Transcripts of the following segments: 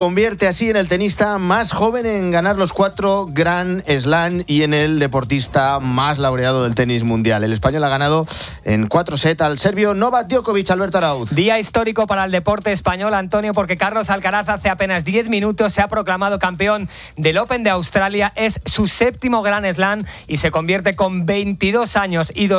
Convierte así en el tenista más joven en ganar los 4 Grand Slam y en el deportista más laureado del tenis mundial. El español ha ganado en 4 sets al serbio Novak Djokovic. Alberto Arauz. Día histórico para el deporte español, Antonio, porque Carlos Alcaraz hace apenas 10 minutos se ha proclamado campeón del Open de Australia. Es su 7º Grand Slam y se convierte con 22 años y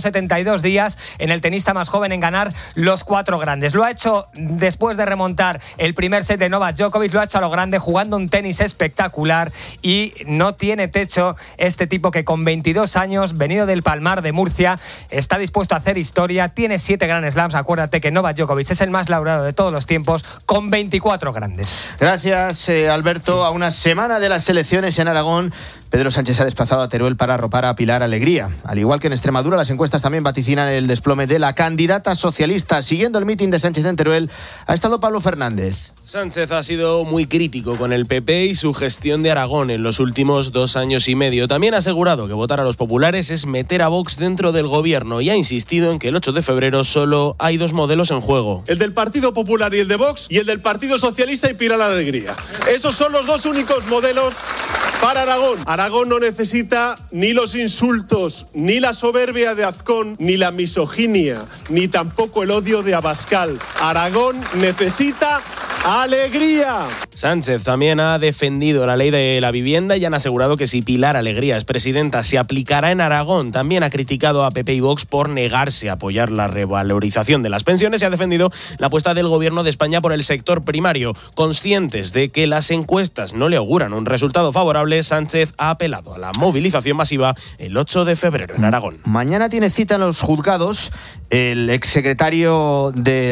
272 días en el tenista más joven en ganar los 4 grandes. Lo ha hecho después de remontar el primer set de Novak Djokovic. Lo ha hecho a lo grande, jugando un tenis espectacular, y no tiene techo este tipo que con 22 años, venido del Palmar de Murcia, está dispuesto a hacer historia. Tiene 7 Grand Slams. Acuérdate que Novak Djokovic es el más laureado de todos los tiempos, con 24 grandes. Gracias, Alberto. A una semana de las elecciones en Aragón, Pedro Sánchez se ha desplazado a Teruel para arropar a Pilar Alegría. Al igual que en Extremadura, las encuestas también vaticinan el desplome de la candidata socialista. Siguiendo el mitin de Sánchez en Teruel, ha estado Pablo Fernández. Sánchez ha sido muy crítico con el PP y su gestión de Aragón en los últimos 2 años y medio. También ha asegurado que votar a los populares es meter a Vox dentro del gobierno y ha insistido en que el 8 de febrero solo hay 2 modelos en juego. El del Partido Popular y el de Vox, y el del Partido Socialista y Pilar Alegría. Esos son los 2 únicos modelos para Aragón. Aragón no necesita ni los insultos, ni la soberbia de Azcón, ni la misoginia, ni tampoco el odio de Abascal. Aragón necesita alegría. Sánchez también ha defendido la ley de la vivienda y han asegurado que si Pilar Alegría es presidenta se aplicará en Aragón. También ha criticado a PP y Vox por negarse a apoyar la revalorización de las pensiones y ha defendido la apuesta del gobierno de España por el sector primario. Conscientes de que las encuestas no le auguran un resultado favorable, Sánchez ha apelado a la movilización masiva el 8 de febrero en Aragón. Mañana tiene cita en los juzgados el exsecretario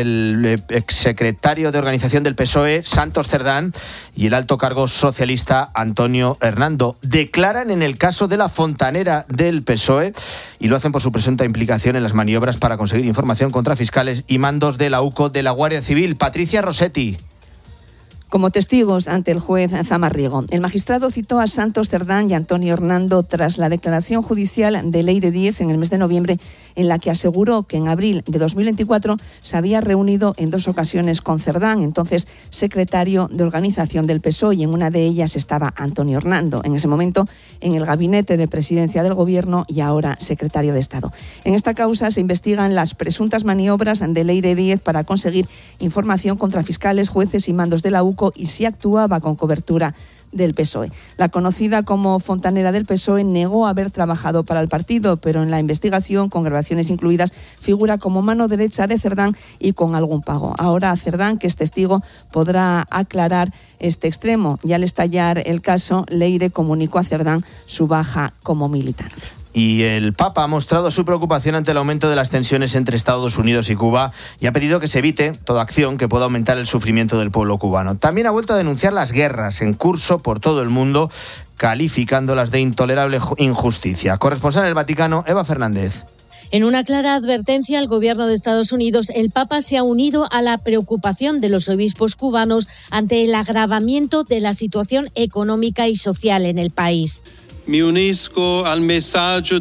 de organización del PSOE, Santos Cerdán, y el alto cargo socialista Antonio Hernando. Declaran en el caso de la fontanera del PSOE y lo hacen por su presunta implicación en las maniobras para conseguir información contra fiscales y mandos de la UCO de la Guardia Civil. Patricia Rossetti. Como testigos ante el juez Zamarriego, el magistrado citó a Santos Cerdán y Antonio Hernando tras la declaración judicial de Ley de 10 en el mes de noviembre, en la que aseguró que en abril de 2024 se había reunido en 2 ocasiones con Cerdán, entonces secretario de organización del PSOE, y en una de ellas estaba Antonio Hernando, en ese momento en el gabinete de presidencia del gobierno y ahora secretario de Estado. En esta causa se investigan las presuntas maniobras de Ley de 10 para conseguir información contra fiscales, jueces y mandos de la UCO y si actuaba con cobertura del PSOE. La conocida como fontanera del PSOE negó haber trabajado para el partido, pero en la investigación, con grabaciones incluidas, figura como mano derecha de Cerdán y con algún pago. Ahora Cerdán, que es testigo, podrá aclarar este extremo. Y al estallar el caso, Leire comunicó a Cerdán su baja como militante. Y el Papa ha mostrado su preocupación ante el aumento de las tensiones entre Estados Unidos y Cuba y ha pedido que se evite toda acción que pueda aumentar el sufrimiento del pueblo cubano. También ha vuelto a denunciar las guerras en curso por todo el mundo, calificándolas de intolerable injusticia. Corresponsal en el Vaticano, Eva Fernández. En una clara advertencia al gobierno de Estados Unidos, el Papa se ha unido a la preocupación de los obispos cubanos ante el agravamiento de la situación económica y social en el país. Me uno al mensaje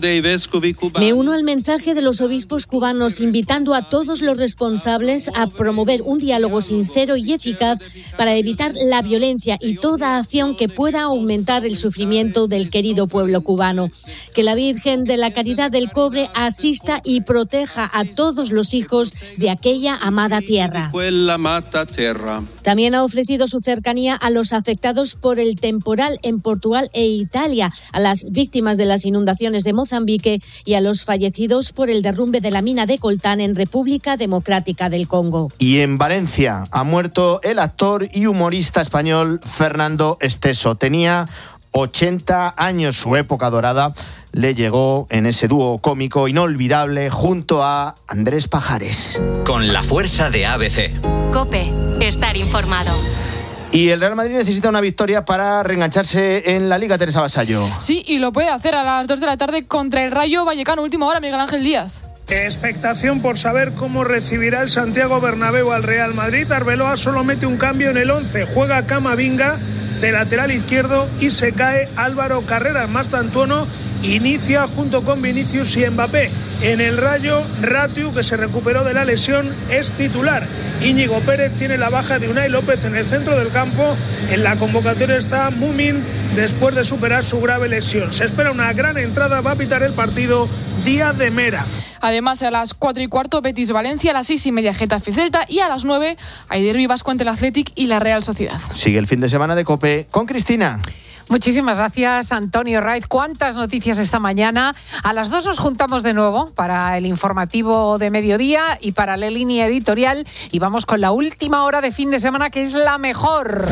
de los obispos cubanos, invitando a todos los responsables a promover un diálogo sincero y eficaz para evitar la violencia y toda acción que pueda aumentar el sufrimiento del querido pueblo cubano. Que la Virgen de la Caridad del Cobre asista y proteja a todos los hijos de aquella amada tierra. También ha ofrecido su cercanía a los afectados por el temporal en Portugal e Italia, a las víctimas de las inundaciones de Mozambique y a los fallecidos por el derrumbe de la mina de Coltán en República Democrática del Congo. Y en Valencia ha muerto el actor y humorista español Fernando Esteso. Tenía 80 años, su época dorada le llegó en ese dúo cómico inolvidable junto a Andrés Pajares. Con la fuerza de ABC. COPE, estar informado. Y el Real Madrid necesita una victoria para reengancharse en la Liga, Teresa Vasallo. Sí, y lo puede hacer a las 2 de la tarde contra el Rayo Vallecano. Última hora, Miguel Ángel Díaz. Expectación por saber cómo recibirá el Santiago Bernabéu al Real Madrid. Arbeloa solo mete un cambio en el 11. Juega Camavinga de lateral izquierdo y se cae Álvaro Carreras. Mastantuono inicia junto con Vinicius y Mbappé. En el Rayo, Ratiu, que se recuperó de la lesión, es titular. Íñigo Pérez tiene la baja de Unai López en el centro del campo. En la convocatoria está Mumin después de superar su grave lesión. Se espera una gran entrada, va a pitar el partido Díaz de Mera. Además, a las 4:15 Betis-Valencia, a las 6:30 Getafe-Celta y a las 9 hay derbi vasco entre el Athletic y la Real Sociedad. Sigue el fin de semana de COPE con Cristina. Muchísimas gracias, Antonio Raiz. ¿Cuántas noticias esta mañana? A las 2 nos juntamos de nuevo para el informativo de mediodía y para la línea editorial. Y vamos con la última hora de fin de semana, que es la mejor.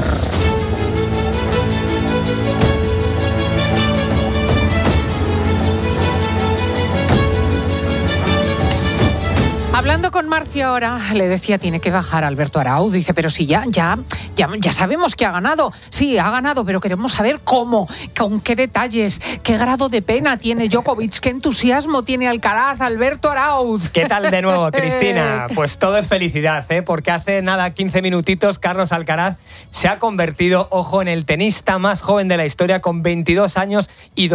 Hablando con Marcia ahora, le decía, tiene que bajar Alberto Arauz. Dice, pero si ya sabemos que ha ganado. Sí, ha ganado, pero queremos saber cómo, con qué detalles, qué grado de pena tiene Djokovic, qué entusiasmo tiene Alcaraz, Alberto Arauz. ¿Qué tal de nuevo, Cristina? Pues todo es felicidad, porque hace nada, 15 minutitos, Carlos Alcaraz se ha convertido, ojo, en el tenista más joven de la historia, con 22 años y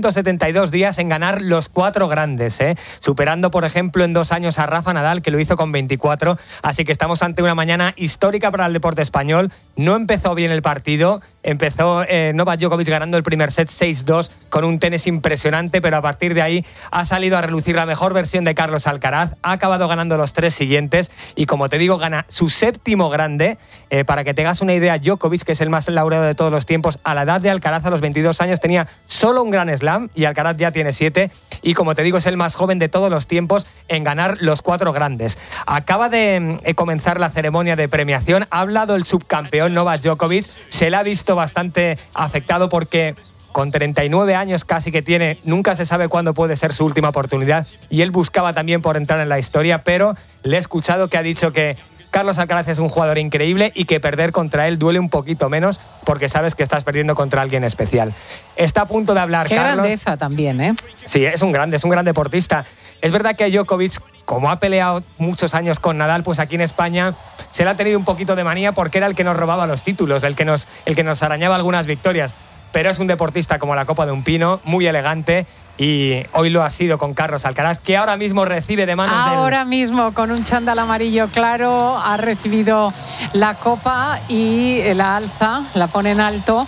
272 días en ganar los 4 grandes, superando, por ejemplo, en 2 años a Rafa Nadal, que lo hizo con 24, así que estamos ante una mañana histórica para el deporte español. No empezó bien el partido, empezó Novak Djokovic ganando el primer set 6-2 con un tenis impresionante, pero a partir de ahí ha salido a relucir la mejor versión de Carlos Alcaraz, ha acabado ganando los 3 siguientes y, como te digo, gana su 7º grande. Para que te hagas una idea, Djokovic, que es el más laureado de todos los tiempos, a la edad de Alcaraz, a los 22 años, tenía solo un Grand Slam y Alcaraz ya tiene 7 y, como te digo, es el más joven de todos los tiempos en ganar los 4 grandes. Acaba de comenzar la ceremonia de premiación, ha hablado el subcampeón Novak Djokovic, se le ha visto bastante afectado porque con 39 años casi que tiene, nunca se sabe cuándo puede ser su última oportunidad y él buscaba también por entrar en la historia, pero le he escuchado que ha dicho que Carlos Alcaraz es un jugador increíble y que perder contra él duele un poquito menos porque sabes que estás perdiendo contra alguien especial. Está a punto de hablar, Qué Carlos. Grandeza también, ¿eh? Sí, es un gran deportista. Es verdad que a Djokovic, como ha peleado muchos años con Nadal, pues aquí en España se le ha tenido un poquito de manía porque era el que nos robaba los títulos, el que nos arañaba algunas victorias. Pero es un deportista como la copa de un pino, muy elegante. Y hoy lo ha sido con Carlos Alcaraz, que ahora mismo recibe de manos Ahora mismo, con un chándal amarillo claro, ha recibido la copa y la alza, la pone en alto.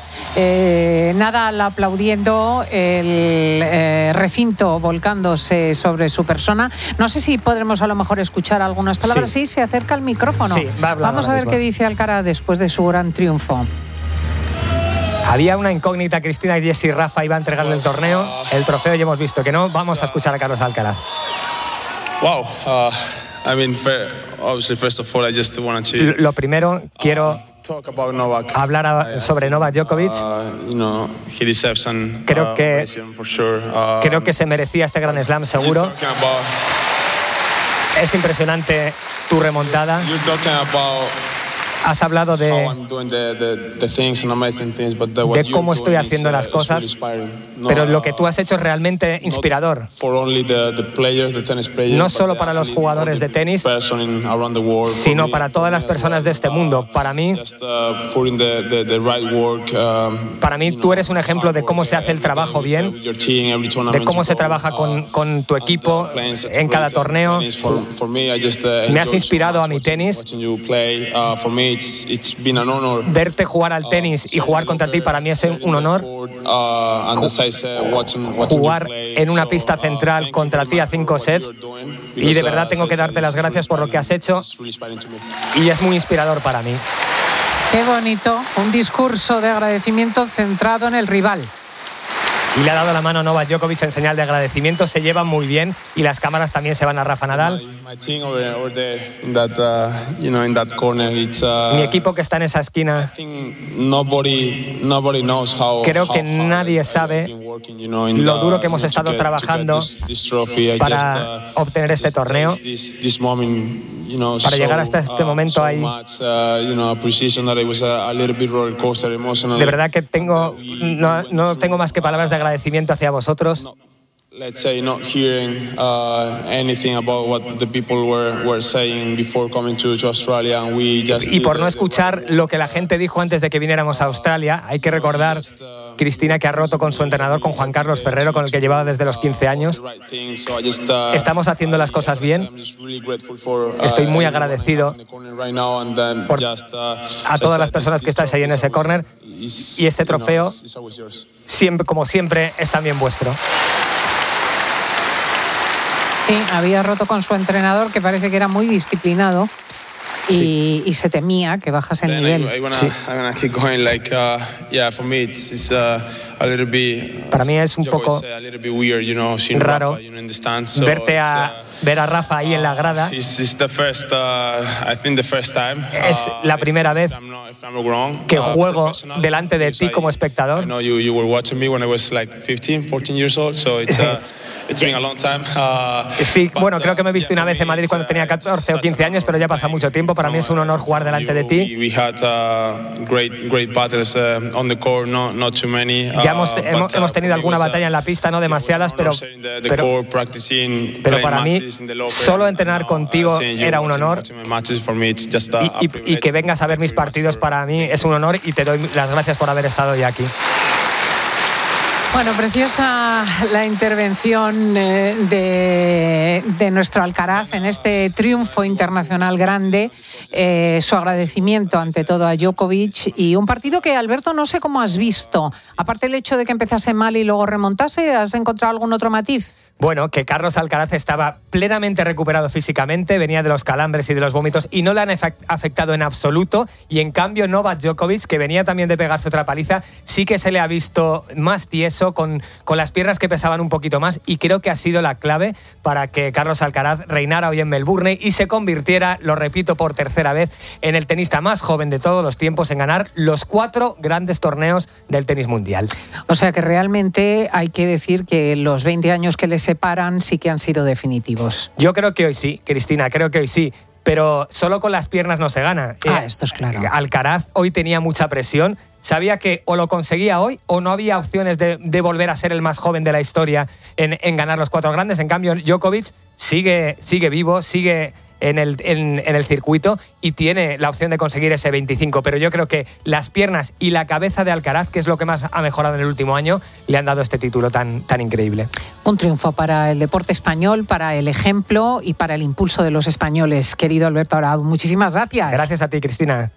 Nadal aplaudiendo, el recinto volcándose sobre su persona. No sé si podremos a lo mejor escuchar algunas palabras. Sí, se acerca al micrófono. Sí, va a hablar. Vamos a ver qué dice Alcaraz después de su gran triunfo. Había una incógnita, Cristina, y Jessy Rafa iba a entregarle el trofeo y hemos visto que no. Vamos a escuchar a Carlos Alcaraz. Wow, obviously, first of all, I just wanted to Lo primero, quiero hablar sobre Novak Djokovic. Creo que se merecía este Grand Slam, seguro. Es impresionante tu remontada. Has hablado de cómo estoy haciendo las cosas, pero lo que tú has hecho es realmente inspirador. No solo para los jugadores de tenis, sino para todas las personas de este mundo. Para mí tú eres un ejemplo de cómo se hace el trabajo bien, de cómo se trabaja con tu equipo en cada torneo. Me has inspirado a mi tenis. Verte jugar al tenis y jugar contra ti para mí es un honor. Jugar en una pista central contra ti a 5 sets. Y de verdad tengo que darte las gracias por lo que has hecho. Y es muy inspirador para mí. Qué bonito, un discurso de agradecimiento centrado en el rival. Y le ha dado la mano a Novak Djokovic en señal de agradecimiento. Se llevan muy bien y las cámaras también se van a Rafa Nadal. Mi equipo que está en esa esquina. Creo que nadie sabe lo duro que hemos estado trabajando para obtener este torneo. Para llegar hasta este momento ahí. De verdad que no tengo más que palabras de agradecimiento hacia vosotros. Y por no escuchar lo que la gente dijo antes de que viniéramos a Australia. Hay que recordar Cristina, que ha roto con su entrenador, con Juan Carlos Ferrero, con el que llevaba desde los 15 años. Estamos haciendo las cosas bien. Estoy muy agradecido a todas las personas que estáis ahí en ese córner. Y este trofeo, siempre, como siempre, es también vuestro. Sí, había roto con su entrenador, que parece que era muy disciplinado. Y se temía que bajase el nivel. Para mí es un poco raro ver a Rafa ahí en la grada. Es la primera vez que juego delante de ti como espectador. Sí, bueno, creo que me he visto una vez en Madrid cuando tenía 14 o 15 años, pero ya pasa mucho tiempo. Para mí es un honor jugar delante de ti. Ya hemos tenido alguna batalla en la pista, no demasiadas, pero para mí solo entrenar contigo era un honor, y que vengas a ver mis partidos para mí es un honor, y te doy las gracias por haber estado ya aquí. Bueno, preciosa la intervención de nuestro Alcaraz en este triunfo internacional grande. Su agradecimiento ante todo a Djokovic, y un partido que, Alberto, no sé cómo has visto. Aparte del hecho de que empezase mal y luego remontase, ¿has encontrado algún otro matiz? Bueno, que Carlos Alcaraz estaba plenamente recuperado físicamente, venía de los calambres y de los vómitos y no le han afectado en absoluto, y en cambio Novak Djokovic, que venía también de pegarse otra paliza, sí que se le ha visto más tieso, con las piernas que pesaban un poquito más, y creo que ha sido la clave para que Carlos Alcaraz reinara hoy en Melbourne y se convirtiera, lo repito por tercera vez, en el tenista más joven de todos los tiempos en ganar los 4 grandes torneos del tenis mundial. O sea que realmente hay que decir que los 20 años que le separan sí que han sido definitivos. Yo creo que hoy sí, Cristina, creo que hoy sí. Pero solo con las piernas no se gana. Esto es claro. Alcaraz hoy tenía mucha presión. Sabía que o lo conseguía hoy o no había opciones de volver a ser el más joven de la historia en ganar los 4 grandes. En cambio, Djokovic sigue vivo, sigue en el circuito y tiene la opción de conseguir ese 25. Pero yo creo que las piernas y la cabeza de Alcaraz, que es lo que más ha mejorado en el último año, le han dado este título tan increíble. Un triunfo para el deporte español, para el ejemplo y para el impulso de los españoles. Querido Alberto Arau, muchísimas gracias. Gracias a ti, Cristina.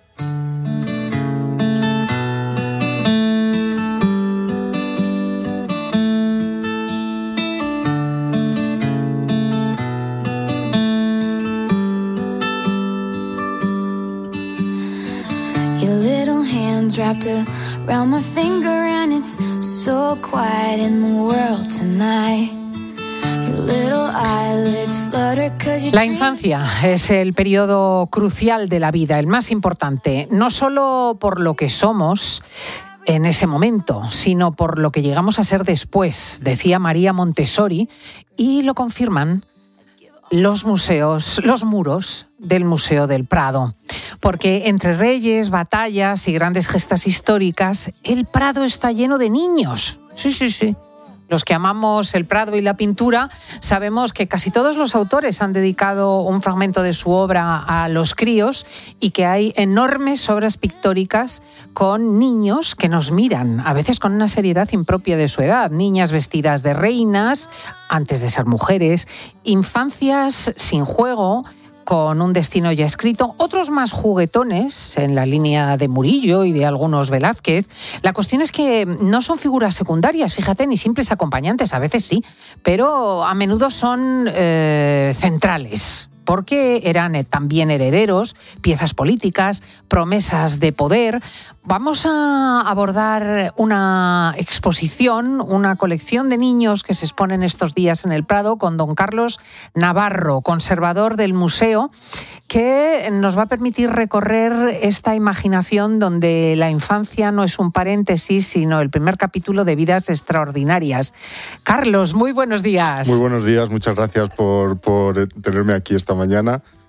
Wrapped around my finger and it's so quiet in the world tonight. La infancia es el periodo crucial de la vida, el más importante, no solo por lo que somos en ese momento, sino por lo que llegamos a ser después, decía María Montessori, y lo confirman los museos, los muros del Museo del Prado. Porque entre reyes, batallas y grandes gestas históricas, el Prado está lleno de niños. Sí. Los que amamos el Prado y la pintura sabemos que casi todos los autores han dedicado un fragmento de su obra a los críos, y que hay enormes obras pictóricas con niños que nos miran, a veces con una seriedad impropia de su edad. Niñas vestidas de reinas antes de ser mujeres, infancias sin juego, con un destino ya escrito, otros más juguetones, en la línea de Murillo y de algunos Velázquez. La cuestión es que no son figuras secundarias, fíjate, ni simples acompañantes, a veces sí, pero a menudo son centrales, porque eran también herederos, piezas políticas, promesas de poder. Vamos a abordar una exposición, una colección de niños que se exponen estos días en el Prado, con don Carlos Navarro, conservador del museo, que nos va a permitir recorrer esta imaginación donde la infancia no es un paréntesis, sino el primer capítulo de vidas extraordinarias. Carlos, muy buenos días. Muy buenos días, muchas gracias por tenerme aquí esta mañana.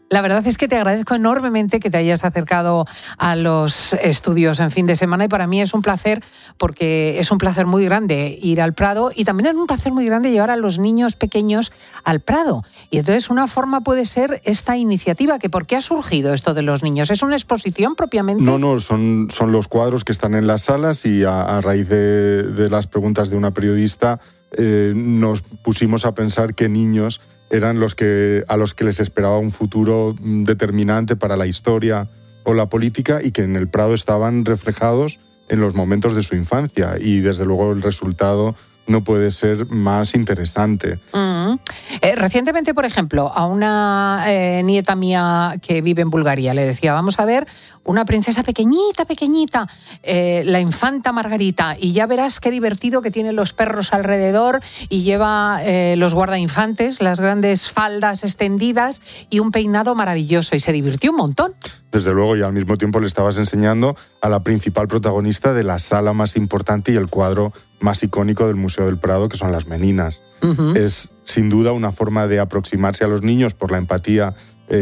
La verdad es que te agradezco enormemente que te hayas acercado a los estudios en fin de semana y para mí es un placer porque es un placer muy grande ir al Prado y también es un placer muy grande llevar a los niños pequeños al Prado. Y entonces una forma puede ser esta iniciativa, que ¿por qué ha surgido esto de los niños? ¿Es una exposición propiamente? No, son los cuadros que están en las salas y a raíz de las preguntas de una periodista nos pusimos a pensar qué niños eran a los que les esperaba un futuro determinante para la historia o la política y que en el Prado estaban reflejados en los momentos de su infancia y desde luego el resultado no puede ser más interesante. Recientemente, por ejemplo, a una nieta mía que vive en Bulgaria le decía, vamos a ver una princesa pequeñita, la infanta Margarita, y ya verás qué divertido que tiene los perros alrededor y lleva los guardainfantes, las grandes faldas extendidas y un peinado maravilloso, y se divirtió un montón. Desde luego, y al mismo tiempo le estabas enseñando a la principal protagonista de la sala más importante y el cuadro más icónico del Museo del Prado, que son las Meninas. Uh-huh. Es sin duda una forma de aproximarse a los niños por la empatía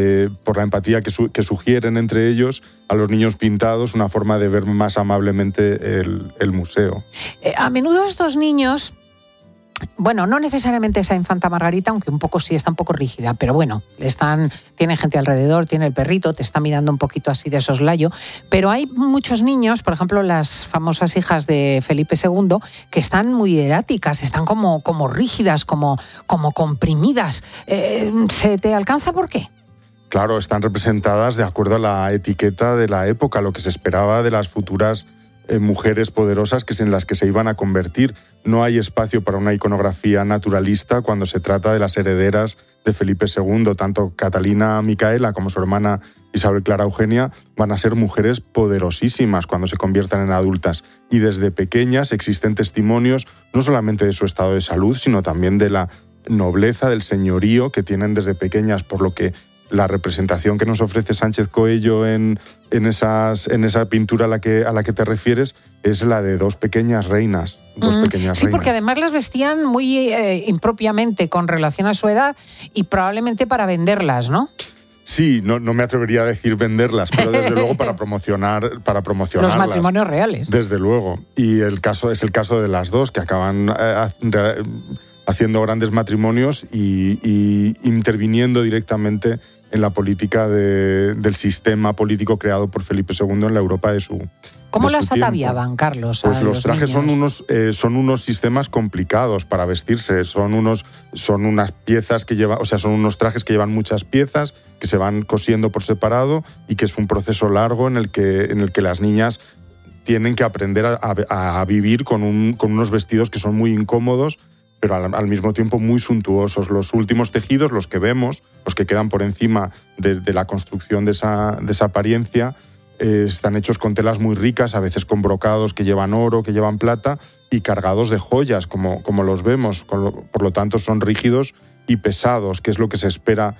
que sugieren entre ellos, a los niños pintados, una forma de ver más amablemente el museo. A menudo estos niños, bueno, no necesariamente esa infanta Margarita, aunque un poco sí está un poco rígida, pero bueno, tiene gente alrededor, tiene el perrito, te está mirando un poquito así de soslayo, pero hay muchos niños, por ejemplo, las famosas hijas de Felipe II, que están muy eráticas, están como rígidas, como comprimidas. ¿Se te alcanza por qué? Claro, están representadas de acuerdo a la etiqueta de la época, lo que se esperaba de las futuras mujeres poderosas en las que se iban a convertir. No hay espacio para una iconografía naturalista cuando se trata de las herederas de Felipe II. Tanto Catalina Micaela como su hermana Isabel Clara Eugenia van a ser mujeres poderosísimas cuando se conviertan en adultas. Y desde pequeñas existen testimonios no solamente de su estado de salud, sino también de la nobleza, del señorío que tienen desde pequeñas, por lo que la representación que nos ofrece Sánchez Coello en esa pintura a la que te refieres es la de dos pequeñas reinas. Sí, porque además las vestían muy impropiamente con relación a su edad y probablemente para venderlas, ¿no? Sí, no me atrevería a decir venderlas, pero desde luego para promocionarlas. Los matrimonios reales. Desde luego. Y es el caso de las dos, que acaban haciendo grandes matrimonios y interviniendo directamente en la política del sistema político creado por Felipe II en la Europa de su ¿Cómo las ataviaban, Carlos? Pues los trajes son unos sistemas complicados para vestirse, son unas piezas que llevan, son unos trajes que llevan muchas piezas que se van cosiendo por separado y que es un proceso largo en el que las niñas tienen que aprender a vivir con unos vestidos que son muy incómodos, pero al mismo tiempo muy suntuosos. Los últimos tejidos, los que vemos, los que quedan por encima de la construcción de esa apariencia, están hechos con telas muy ricas, a veces con brocados que llevan oro, que llevan plata, y cargados de joyas, como los vemos. Por lo tanto, son rígidos y pesados, que es lo que se espera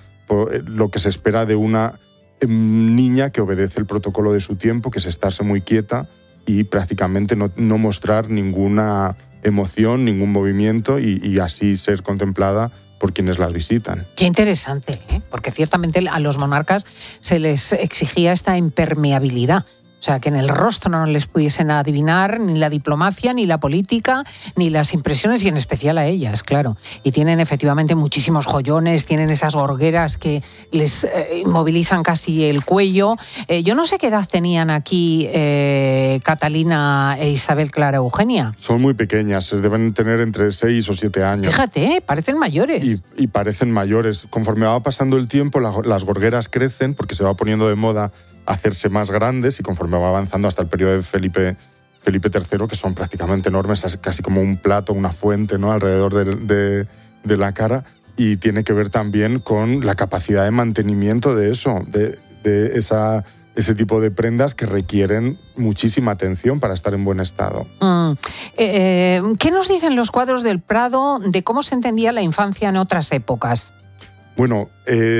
de una niña que obedece el protocolo de su tiempo, que es estarse muy quieta y prácticamente no mostrar ninguna emoción, ningún movimiento y así ser contemplada por quienes las visitan. Qué interesante, ¿eh? Porque ciertamente a los monarcas se les exigía esta impermeabilidad. O sea, que en el rostro no les pudiesen adivinar ni la diplomacia, ni la política, ni las impresiones, y en especial a ellas, claro. Y tienen efectivamente muchísimos joyones, tienen esas gorgueras que les inmovilizan casi el cuello. Yo no sé qué edad tenían aquí Catalina e Isabel Clara Eugenia. Son muy pequeñas, deben tener entre 6 o 7 años. Fíjate, parecen mayores. Y parecen mayores. Conforme va pasando el tiempo, las gorgueras crecen porque se va poniendo de moda hacerse más grandes y conforme va avanzando hasta el periodo de Felipe III, que son prácticamente enormes, casi como un plato, una fuente, ¿no?, alrededor de la cara, y tiene que ver también con la capacidad de mantenimiento de eso, de ese tipo de prendas que requieren muchísima atención para estar en buen estado. ¿Qué nos dicen los cuadros del Prado de cómo se entendía la infancia en otras épocas? Bueno,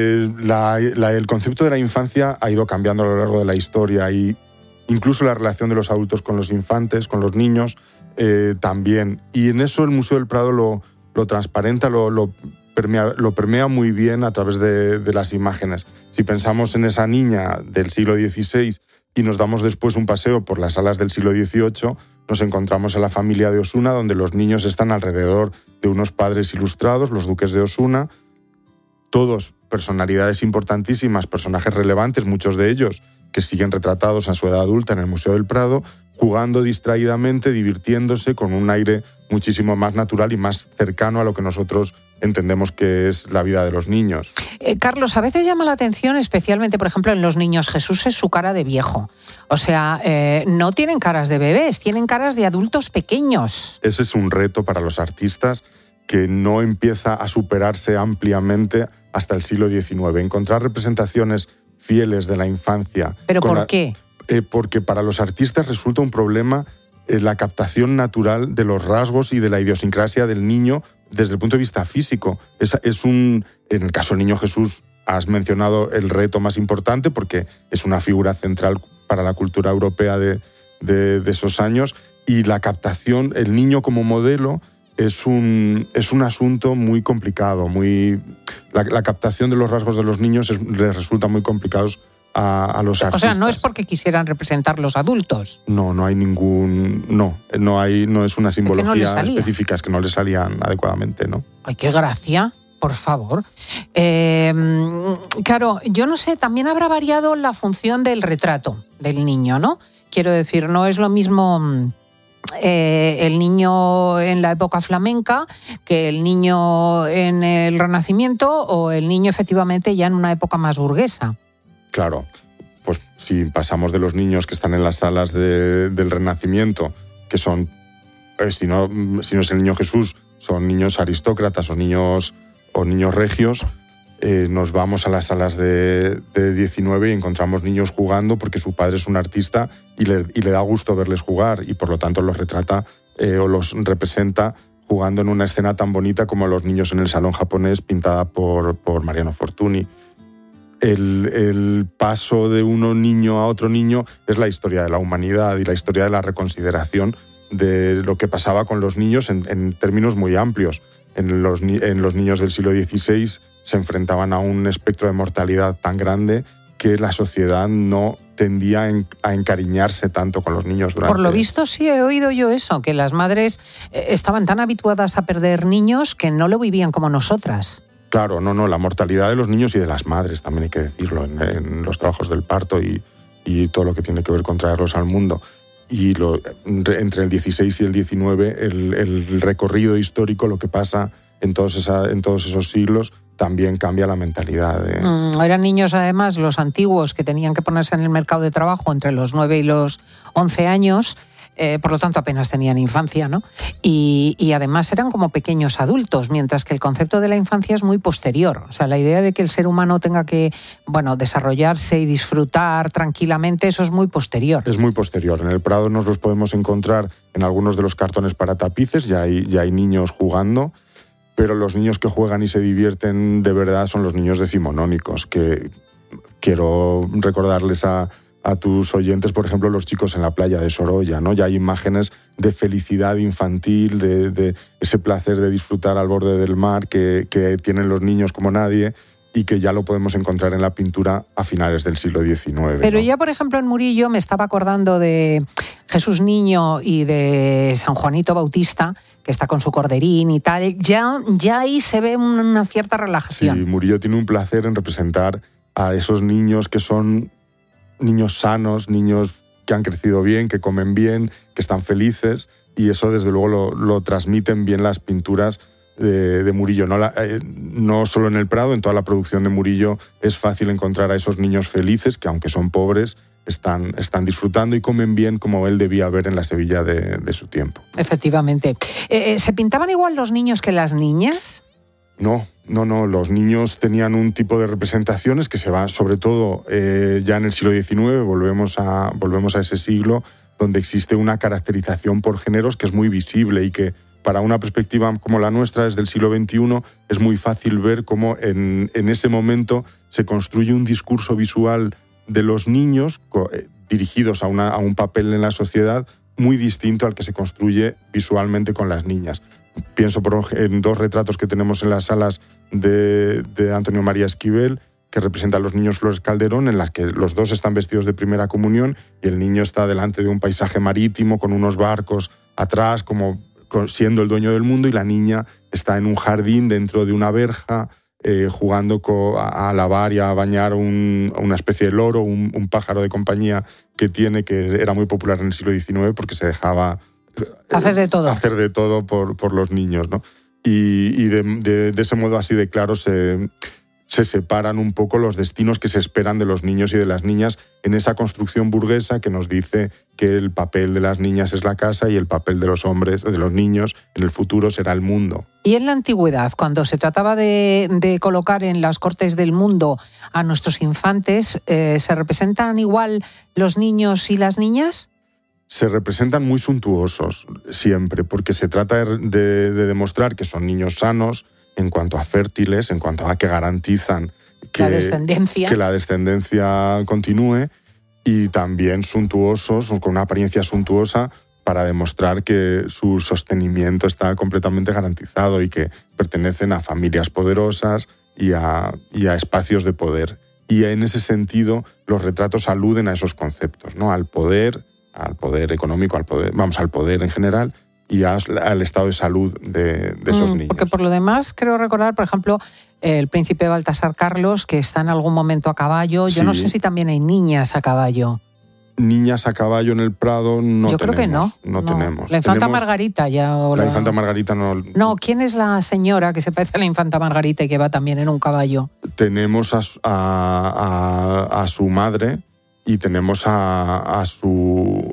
el concepto de la infancia ha ido cambiando a lo largo de la historia y incluso la relación de los adultos con los infantes, con los niños, también. Y en eso el Museo del Prado lo transparenta, lo lo permea muy bien a través de las imágenes. Si pensamos en esa niña del siglo XVI y nos damos después un paseo por las salas del siglo XVIII, nos encontramos en la familia de Osuna, donde los niños están alrededor de unos padres ilustrados, los duques de Osuna, todos personalidades importantísimas, personajes relevantes, muchos de ellos que siguen retratados a su edad adulta en el Museo del Prado, jugando distraídamente, divirtiéndose con un aire muchísimo más natural y más cercano a lo que nosotros entendemos que es la vida de los niños. Carlos, a veces llama la atención, especialmente, por ejemplo, en los niños Jesús, es su cara de viejo. O sea, no tienen caras de bebés, tienen caras de adultos pequeños. Ese es un reto para los artistas que no empieza a superarse ampliamente hasta el siglo XIX. Encontrar representaciones fieles de la infancia. ¿Pero por qué? Porque para los artistas resulta un problema la captación natural de los rasgos y de la idiosincrasia del niño desde el punto de vista físico. En el caso del niño Jesús has mencionado el reto más importante porque es una figura central para la cultura europea de esos años, y la captación, el niño como modelo, es un asunto muy complicado. La captación de los rasgos de los niños les resulta muy complicados a los artistas. O sea, no es porque quisieran representar los adultos. No hay ningún... No es una simbología específica, es que no les salían adecuadamente, ¿no? ¡Ay, qué gracia! Por favor. Claro, yo no sé, también habrá variado la función del retrato del niño, ¿no? Quiero decir, no es lo mismo el niño en la época flamenca que el niño en el Renacimiento, o el niño efectivamente ya en una época más burguesa. Claro, pues si pasamos de los niños que están en las salas del Renacimiento, que son, si no es el niño Jesús, son niños aristócratas o niños regios, nos vamos a las salas de 19 y encontramos niños jugando porque su padre es un artista y le da gusto verles jugar, y por lo tanto los retrata o los representa jugando en una escena tan bonita como los niños en el salón japonés, pintada por Mariano Fortuny. El paso de un niño a otro niño es la historia de la humanidad y la historia de la reconsideración de lo que pasaba con los niños en términos muy amplios. En los niños del siglo XVI se enfrentaban a un espectro de mortalidad tan grande que la sociedad no tendía a encariñarse tanto con los niños durante... Por lo visto sí he oído yo eso, que las madres estaban tan habituadas a perder niños que no lo vivían como nosotras. Claro, la mortalidad de los niños y de las madres, también hay que decirlo, en los trabajos del parto y todo lo que tiene que ver con traerlos al mundo. Y entre el 16 y el 19, el recorrido histórico, lo que pasa en todos esos siglos, también cambia la mentalidad. Eran niños, además, los antiguos, que tenían que ponerse en el mercado de trabajo entre los 9 y los 11 años, por lo tanto apenas tenían infancia, ¿no? Y además eran como pequeños adultos, mientras que el concepto de la infancia es muy posterior. O sea, la idea de que el ser humano tenga que, desarrollarse y disfrutar tranquilamente, eso es muy posterior. Es muy posterior. En el Prado nos los podemos encontrar en algunos de los cartones para tapices, ya hay niños jugando, pero los niños que juegan y se divierten de verdad son los niños decimonónicos, que quiero recordarles a tus oyentes, por ejemplo, los chicos en la playa de Sorolla, ¿no? Ya hay imágenes de felicidad infantil, de ese placer de disfrutar al borde del mar que tienen los niños como nadie, y que ya lo podemos encontrar en la pintura a finales del siglo XIX. Pero ya, por ejemplo, en Murillo me estaba acordando de Jesús Niño y de San Juanito Bautista, que está con su corderín y tal. Ya ahí se ve una cierta relajación. Sí, Murillo tiene un placer en representar a esos niños que son niños sanos, niños que han crecido bien, que comen bien, que están felices, y eso desde luego lo transmiten bien las pinturas de Murillo. No solo en el Prado, en toda la producción de Murillo es fácil encontrar a esos niños felices que, aunque son pobres, están disfrutando y comen bien, como él debía ver en la Sevilla de su tiempo. Efectivamente. ¿Se pintaban igual los niños que las niñas? No. Los niños tenían un tipo de representaciones que se va, sobre todo ya en el siglo XIX, volvemos a ese siglo, donde existe una caracterización por géneros que es muy visible y que, para una perspectiva como la nuestra, desde el siglo XXI, es muy fácil ver cómo en ese momento se construye un discurso visual de los niños dirigidos a un papel en la sociedad muy distinto al que se construye visualmente con las niñas. Pienso en dos retratos que tenemos en las salas de Antonio María Esquivel, que representa a los niños Flores Calderón, en las que los dos están vestidos de primera comunión y el niño está delante de un paisaje marítimo con unos barcos atrás, como siendo el dueño del mundo, y la niña está en un jardín dentro de una verja, jugando a lavar y a bañar una especie de loro, un pájaro de compañía que era muy popular en el siglo XIX porque se dejaba hacer de todo por los niños, ¿no? Y de ese modo así de claro se separan un poco los destinos que se esperan de los niños y de las niñas en esa construcción burguesa que nos dice que el papel de las niñas es la casa y el papel de los hombres, de los niños, en el futuro será el mundo. Y en la antigüedad, cuando se trataba de colocar en las cortes del mundo a nuestros infantes, ¿se representan igual los niños y las niñas? Se representan muy suntuosos siempre, porque se trata de demostrar que son niños sanos, en cuanto a fértiles, en cuanto a que garantizan que la descendencia continúe, y también suntuosos, con una apariencia suntuosa, para demostrar que su sostenimiento está completamente garantizado y que pertenecen a familias poderosas y a espacios de poder. Y en ese sentido, los retratos aluden a esos conceptos, ¿no? Al poder económico, al poder en general, y al estado de salud de esos niños. Porque por lo demás, creo recordar, por ejemplo, el príncipe Baltasar Carlos, que está en algún momento a caballo. Yo no sé si también hay niñas a caballo. Niñas a caballo en el Prado no tenemos. Yo creo que no. No tenemos. La infanta Margarita ya... La infanta Margarita no... No, ¿quién es la señora que se parece a la infanta Margarita y que va también en un caballo? Tenemos a su madre y tenemos a su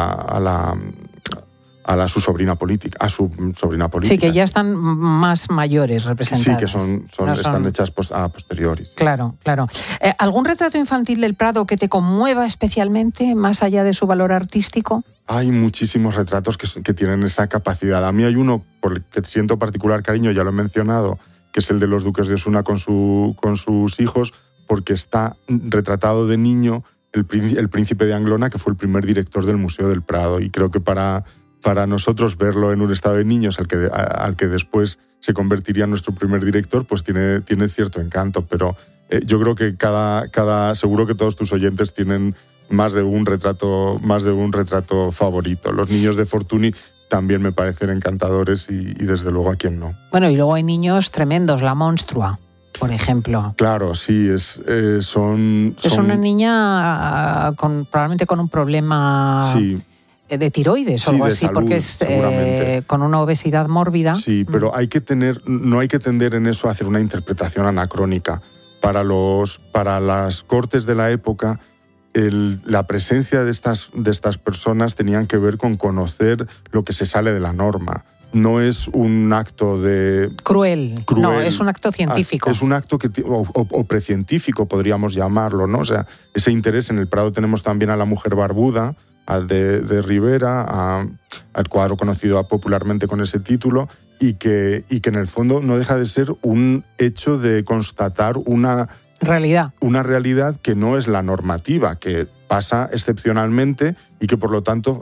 sobrina política, Sí, que ya están más mayores representadas. Sí, que están hechas a posteriori. Sí. Claro. ¿Algún retrato infantil del Prado que te conmueva especialmente, más allá de su valor artístico? Hay muchísimos retratos que tienen esa capacidad. A mí hay uno por el que siento particular cariño, ya lo he mencionado, que es el de los duques de Osuna con sus hijos, porque está retratado de niño el príncipe de Anglona, que fue el primer director del Museo del Prado, y creo que para nosotros verlo en un estado de niños al que después se convertiría en nuestro primer director, pues tiene cierto encanto, pero yo creo que seguro que todos tus oyentes tienen más de un retrato favorito. Los niños de Fortuny también me parecen encantadores y desde luego a quien no. Bueno, y luego hay niños tremendos, la monstrua, por ejemplo. Claro, sí, es una niña probablemente con un problema... Sí. De tiroides o algo así, salud, porque es con una obesidad mórbida. Sí, pero no hay que tender en eso a hacer una interpretación anacrónica. Para las cortes de la época, la presencia de estas personas tenían que ver con conocer lo que se sale de la norma. No es un acto de... Cruel. No, es un acto científico. Es un acto o precientífico, podríamos llamarlo, ¿no? O sea, ese interés. En el Prado tenemos también a la mujer barbuda, al de Rivera, al cuadro conocido popularmente con ese título, y que en el fondo no deja de ser un hecho de constatar una realidad que no es la normativa, que pasa excepcionalmente y que por lo tanto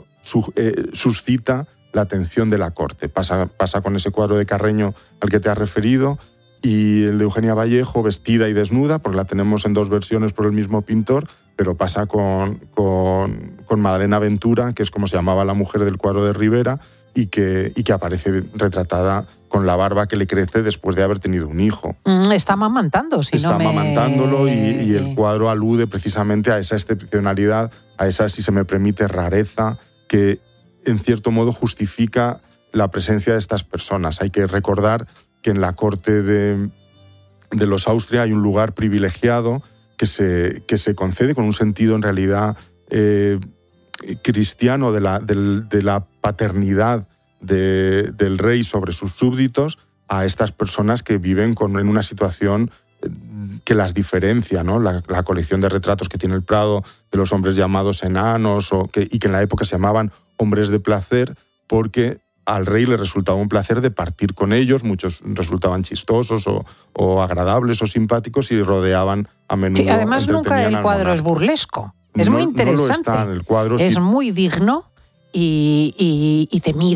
suscita la atención de la corte. Pasa con ese cuadro de Carreño al que te has referido, y el de Eugenia Vallejo, vestida y desnuda, porque la tenemos en dos versiones por el mismo pintor, pero pasa con Madalena Ventura, que es como se llamaba la mujer del cuadro de Rivera, y que aparece retratada con la barba que le crece después de haber tenido un hijo. Está amamantándolo, y el cuadro alude precisamente a esa excepcionalidad, a esa, si se me permite, rareza, que en cierto modo justifica la presencia de estas personas. Hay que recordar que en la corte de los Austria hay un lugar privilegiado que se concede con un sentido en realidad cristiano de la paternidad del rey sobre sus súbditos a estas personas que viven en una situación que las diferencia, ¿no? La colección de retratos que tiene el Prado de los hombres llamados enanos y que en la época se llamaban hombres de placer, porque al rey le resultaba un placer de partir con ellos, muchos resultaban chistosos o agradables o simpáticos y rodeaban a menudo. Sí, además nunca el cuadro es burlesco, es muy interesante. No lo está, el cuadro es muy digno y te mira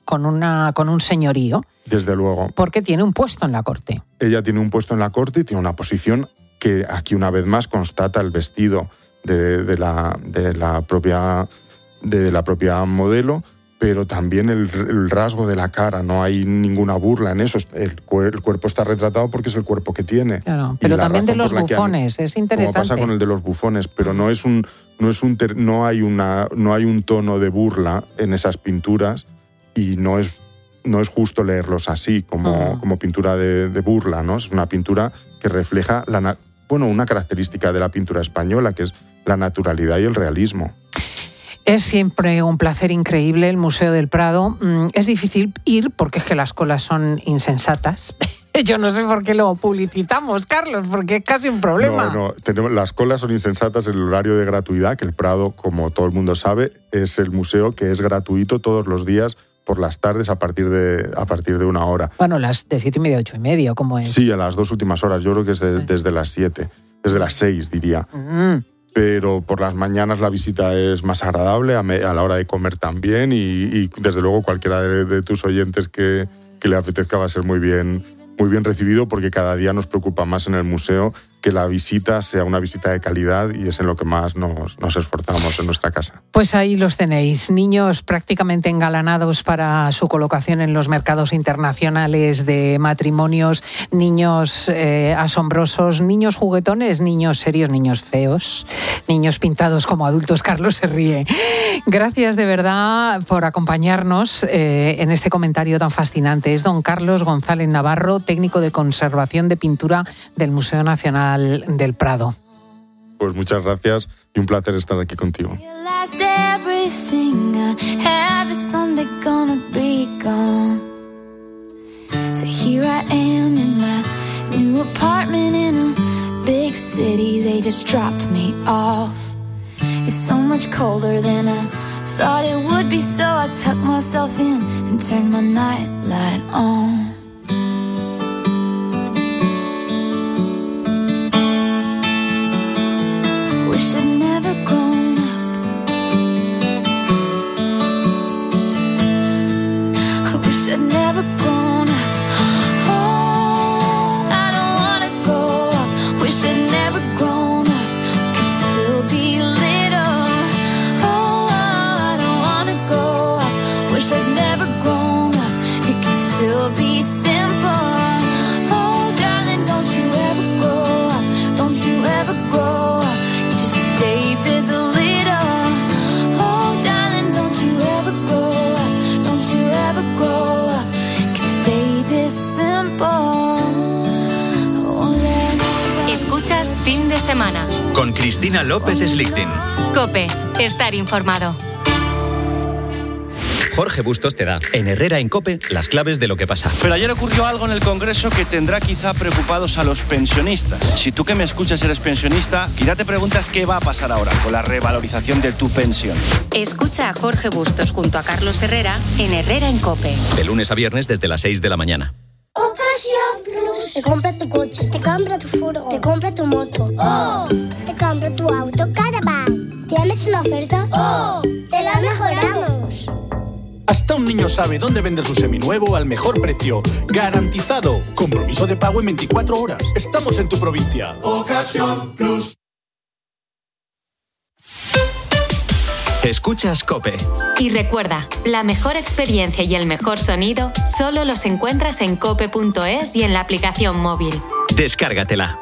con un señorío. Desde luego. Porque tiene un puesto en la corte. Ella tiene un puesto en la corte y tiene una posición que aquí una vez más constata el vestido de la propia modelo, pero también el rasgo de la cara, no hay ninguna burla en eso. El cuerpo está retratado porque es el cuerpo que tiene. Claro, pero también de los bufones, es interesante. Como pasa con el de los bufones, pero no hay un tono de burla en esas pinturas y no es justo leerlos así, como pintura de burla, ¿no? Es una pintura que refleja una característica de la pintura española, que es la naturalidad y el realismo. Es siempre un placer increíble el Museo del Prado. Es difícil ir porque es que las colas son insensatas. Yo no sé por qué lo publicitamos, Carlos, porque es casi un problema. Las colas son insensatas en el horario de gratuidad, que el Prado, como todo el mundo sabe, es el museo que es gratuito todos los días por las tardes a partir de 1 hora. Bueno, las de 7:30 a 8:30, ¿cómo es? Sí, a las 2 últimas horas. Yo creo que es desde las 7, desde las 6, diría. Pero por las mañanas la visita es más agradable, a la hora de comer también, y desde luego cualquiera de tus oyentes que le apetezca va a ser muy bien recibido, porque cada día nos preocupa más en el museo que la visita sea una visita de calidad, y es en lo que más nos esforzamos en nuestra casa. Pues ahí los tenéis, niños prácticamente engalanados para su colocación en los mercados internacionales de matrimonios, niños asombrosos, niños juguetones, niños serios, niños feos, niños pintados como adultos. Carlos se ríe. Gracias de verdad por acompañarnos en este comentario tan fascinante. Es don Carlos González Navarro, técnico de conservación de pintura del Museo Nacional del Prado. Pues muchas gracias y un placer estar aquí contigo. So here I am in my new apartment in a big city. They just dropped me off. It's so much colder than I thought it would be, so I tucked myself in and turned my nightlight on. Wish I'd never grown up. I wish I'd never grown up. Oh, I don't wanna grow up. Wish I'd never grown up. Could still be little. Oh, I don't wanna grow up. Wish I'd never grown up. It could still be simple. Oh, darling, don't you ever grow up. Don't you ever grow up. Stay this little. Oh, darling, don't you ever grow up. Don't you ever grow up. Can stay this simple. Escuchas Fin de Semana con Cristina López Slichting. COPE. Estar informado. Jorge Bustos te da, en Herrera en COPE, las claves de lo que pasa. Pero ayer ocurrió algo en el Congreso que tendrá quizá preocupados a los pensionistas. Si tú que me escuchas eres pensionista, quizá te preguntas qué va a pasar ahora con la revalorización de tu pensión. Escucha a Jorge Bustos junto a Carlos Herrera en Herrera en COPE. De lunes a viernes desde las 6 de la mañana. Ocasión Plus. Te compra tu coche, te compra tu furgo, te compra tu moto. ¡Oh! Te compra tu auto Caravan. ¿Tienes una oferta? ¡Oh! ¡Te la mejoramos! Hasta un niño sabe dónde vender su seminuevo al mejor precio. ¡Garantizado! Compromiso de pago en 24 horas. Estamos en tu provincia. Ocasión Plus. Escuchas COPE. Y recuerda, la mejor experiencia y el mejor sonido solo los encuentras en cope.es y en la aplicación móvil. Descárgatela.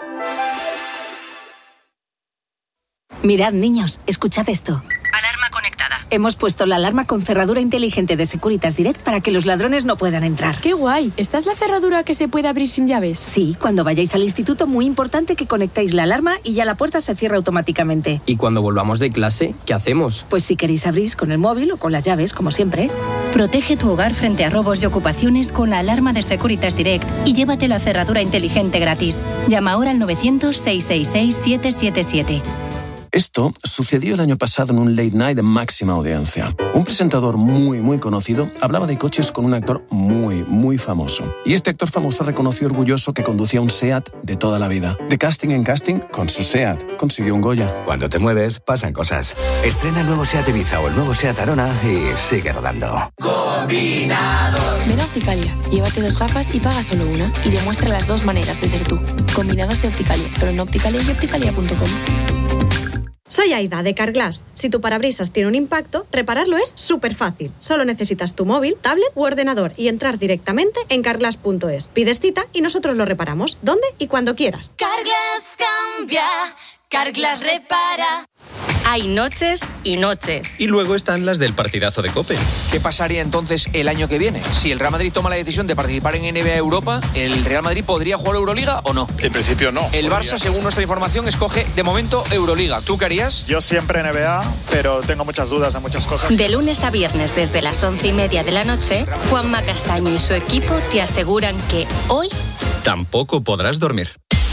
Mirad, niños, escuchad esto. Alarma conectada. Hemos puesto la alarma con cerradura inteligente de Securitas Direct para que los ladrones no puedan entrar. ¡Qué guay! ¿Esta es la cerradura que se puede abrir sin llaves? Sí, cuando vayáis al instituto, muy importante que conectéis la alarma y ya la puerta se cierra automáticamente. ¿Y cuando volvamos de clase, qué hacemos? Pues si queréis abrís con el móvil o con las llaves, como siempre. Protege tu hogar frente a robos y ocupaciones con la alarma de Securitas Direct y llévate la cerradura inteligente gratis. Llama ahora al 900-666-777. Esto sucedió el año pasado en un late night de máxima audiencia. Un presentador muy conocido hablaba de coches con un actor muy famoso. Y este actor famoso reconoció orgulloso que conducía un SEAT de toda la vida. De casting en casting, con su SEAT consiguió un Goya. Cuando te mueves, pasan cosas. Estrena el nuevo SEAT Ibiza o el nuevo SEAT Arona y sigue rodando. Combinador. Ven a Opticalia, llévate 2 gafas y paga solo una. Y demuestra las 2 maneras de ser tú. Combinados de Opticalia, solo en Opticalia y opticalia.com. Soy Aida, de Carglass. Si tu parabrisas tiene un impacto, repararlo es súper fácil. Solo necesitas tu móvil, tablet u ordenador y entrar directamente en carglass.es. Pides cita y nosotros lo reparamos, donde y cuando quieras. Carglass cambia, Carglass repara. Hay noches y noches. Y luego están las del partidazo de COPE. ¿Qué pasaría entonces el año que viene? Si el Real Madrid toma la decisión de participar en NBA Europa, ¿el Real Madrid podría jugar Euroliga o no? En principio no. El Barça, según nuestra información, escoge de momento Euroliga. ¿Tú qué harías? Yo siempre NBA, pero tengo muchas dudas de muchas cosas. De lunes a viernes desde las 11:30 de la noche, Juanma Castaño y su equipo te aseguran que hoy tampoco podrás dormir.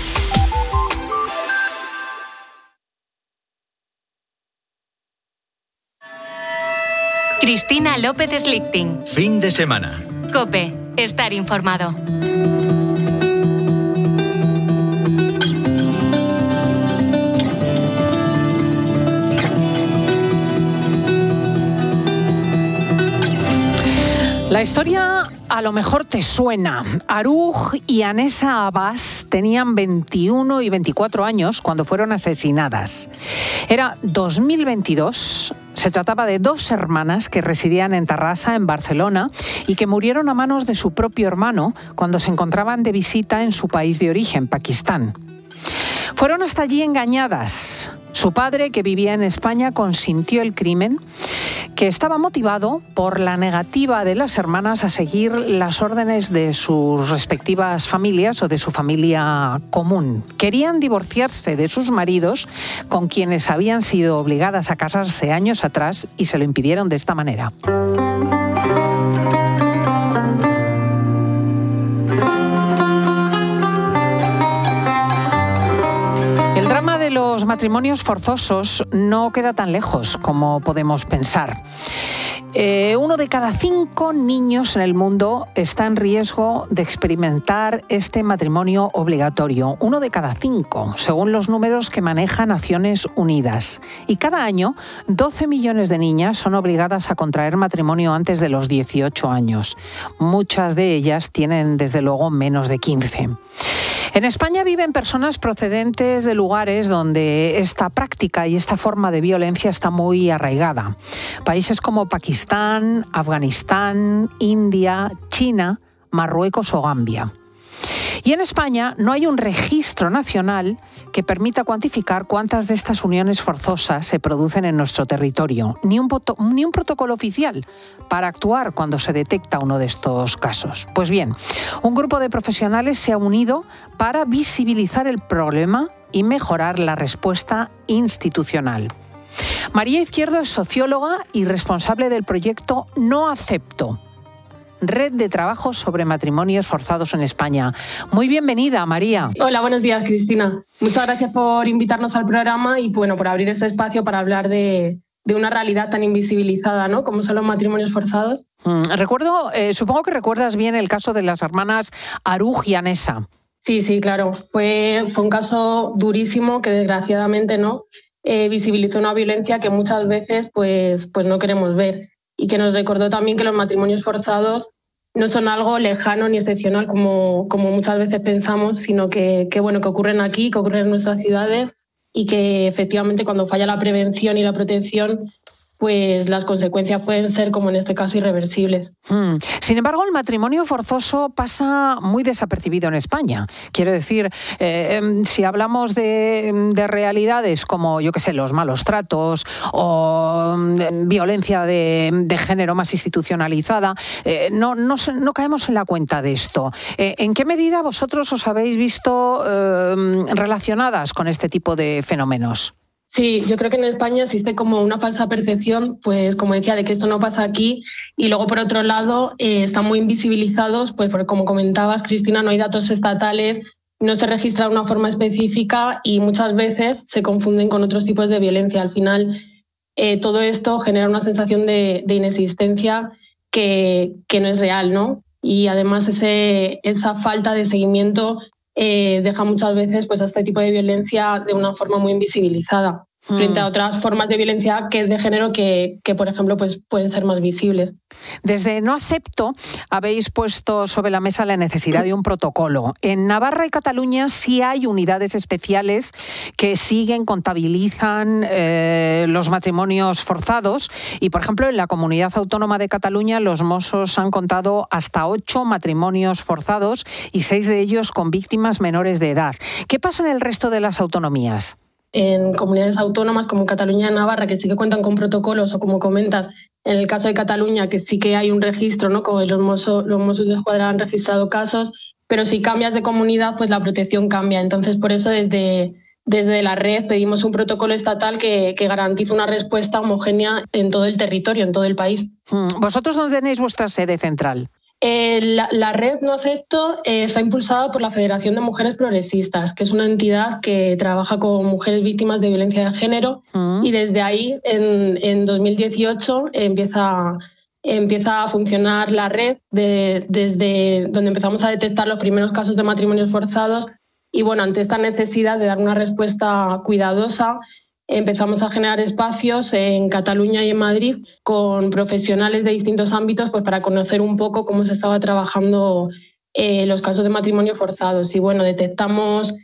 Cristina López Slichting. Fin de semana. COPE. Estar informado. La historia a lo mejor te suena. Aruj y Anesa Abbas tenían 21 y 24 años cuando fueron asesinadas. Era 2022. Se trataba de 2 hermanas que residían en Tarrasa, en Barcelona, y que murieron a manos de su propio hermano cuando se encontraban de visita en su país de origen, Pakistán. Fueron hasta allí engañadas. Su padre, que vivía en España, consintió el crimen, que estaba motivado por la negativa de las hermanas a seguir las órdenes de sus respectivas familias o de su familia común. Querían divorciarse de sus maridos, con quienes habían sido obligadas a casarse años atrás, y se lo impidieron de esta manera. Los matrimonios forzosos no queda tan lejos como podemos pensar. 1 de cada 5 niños en el mundo está en riesgo de experimentar este matrimonio obligatorio. 1 de cada 5, según los números que maneja Naciones Unidas. Y cada año, 12 millones de niñas son obligadas a contraer matrimonio antes de los 18 años. Muchas de ellas tienen, desde luego, menos de 15. En España viven personas procedentes de lugares donde esta práctica y esta forma de violencia está muy arraigada. Países como Pakistán, Afganistán, India, China, Marruecos o Gambia. Y en España no hay un registro nacional que permita cuantificar cuántas de estas uniones forzosas se producen en nuestro territorio, ni un protocolo oficial para actuar cuando se detecta uno de estos casos. Pues bien, un grupo de profesionales se ha unido para visibilizar el problema y mejorar la respuesta institucional. María Izquierdo es socióloga y responsable del proyecto No Acepto, Red de Trabajo sobre Matrimonios Forzados en España. Muy bienvenida, María. Hola, buenos días, Cristina. Muchas gracias por invitarnos al programa y por abrir este espacio para hablar de una realidad tan invisibilizada, ¿no?, como son los matrimonios forzados. Supongo que recuerdas bien el caso de las hermanas Aruj y Anesa. Sí, claro. Fue un caso durísimo que desgraciadamente visibilizó una violencia que muchas veces pues no queremos ver, y que nos recordó también que los matrimonios forzados no son algo lejano ni excepcional como muchas veces pensamos, sino que ocurren aquí, que ocurren en nuestras ciudades, y que efectivamente cuando falla la prevención y la protección, pues las consecuencias pueden ser, como en este caso, irreversibles. Sin embargo, el matrimonio forzoso pasa muy desapercibido en España. Quiero decir, si hablamos de realidades como, los malos tratos o violencia de género más institucionalizada, no caemos en la cuenta de esto. ¿En qué medida vosotros os habéis visto relacionadas con este tipo de fenómenos? Sí, yo creo que en España existe como una falsa percepción, pues como decía, de que esto no pasa aquí, y luego por otro lado están muy invisibilizados, pues porque como comentabas, Cristina, no hay datos estatales, no se registra de una forma específica y muchas veces se confunden con otros tipos de violencia. Al final todo esto genera una sensación de inexistencia que no es real, ¿no? Y además esa falta de seguimiento deja muchas veces pues a este tipo de violencia de una forma muy invisibilizada. frente a otras formas de violencia de género que, por ejemplo, pues pueden ser más visibles. Desde No Acepto habéis puesto sobre la mesa la necesidad de un protocolo. En Navarra y Cataluña sí hay unidades especiales que siguen, contabilizan los matrimonios forzados y, por ejemplo, en la Comunidad Autónoma de Cataluña los Mossos han contado hasta 8 matrimonios forzados y 6 de ellos con víctimas menores de edad. ¿Qué pasa en el resto de las autonomías? En comunidades autónomas como Cataluña y Navarra, que sí que cuentan con protocolos, o como comentas, en el caso de Cataluña, que sí que hay un registro, ¿no? Como los Mossos de Escuadra han registrado casos, pero si cambias de comunidad, pues la protección cambia. Entonces, por eso desde la red pedimos un protocolo estatal que garantice una respuesta homogénea en todo el territorio, en todo el país. ¿Vosotros dónde tenéis vuestra sede central? La red No Acepto está impulsada por la Federación de Mujeres Progresistas, que es una entidad que trabaja con mujeres víctimas de violencia de género y desde ahí, en 2018, empieza a funcionar la red desde donde empezamos a detectar los primeros casos de matrimonios forzados y bueno, ante esta necesidad de dar una respuesta cuidadosa, empezamos a generar espacios en Cataluña y en Madrid con profesionales de distintos ámbitos pues para conocer un poco cómo se estaba trabajando los casos de matrimonio forzados. Y bueno, detectamos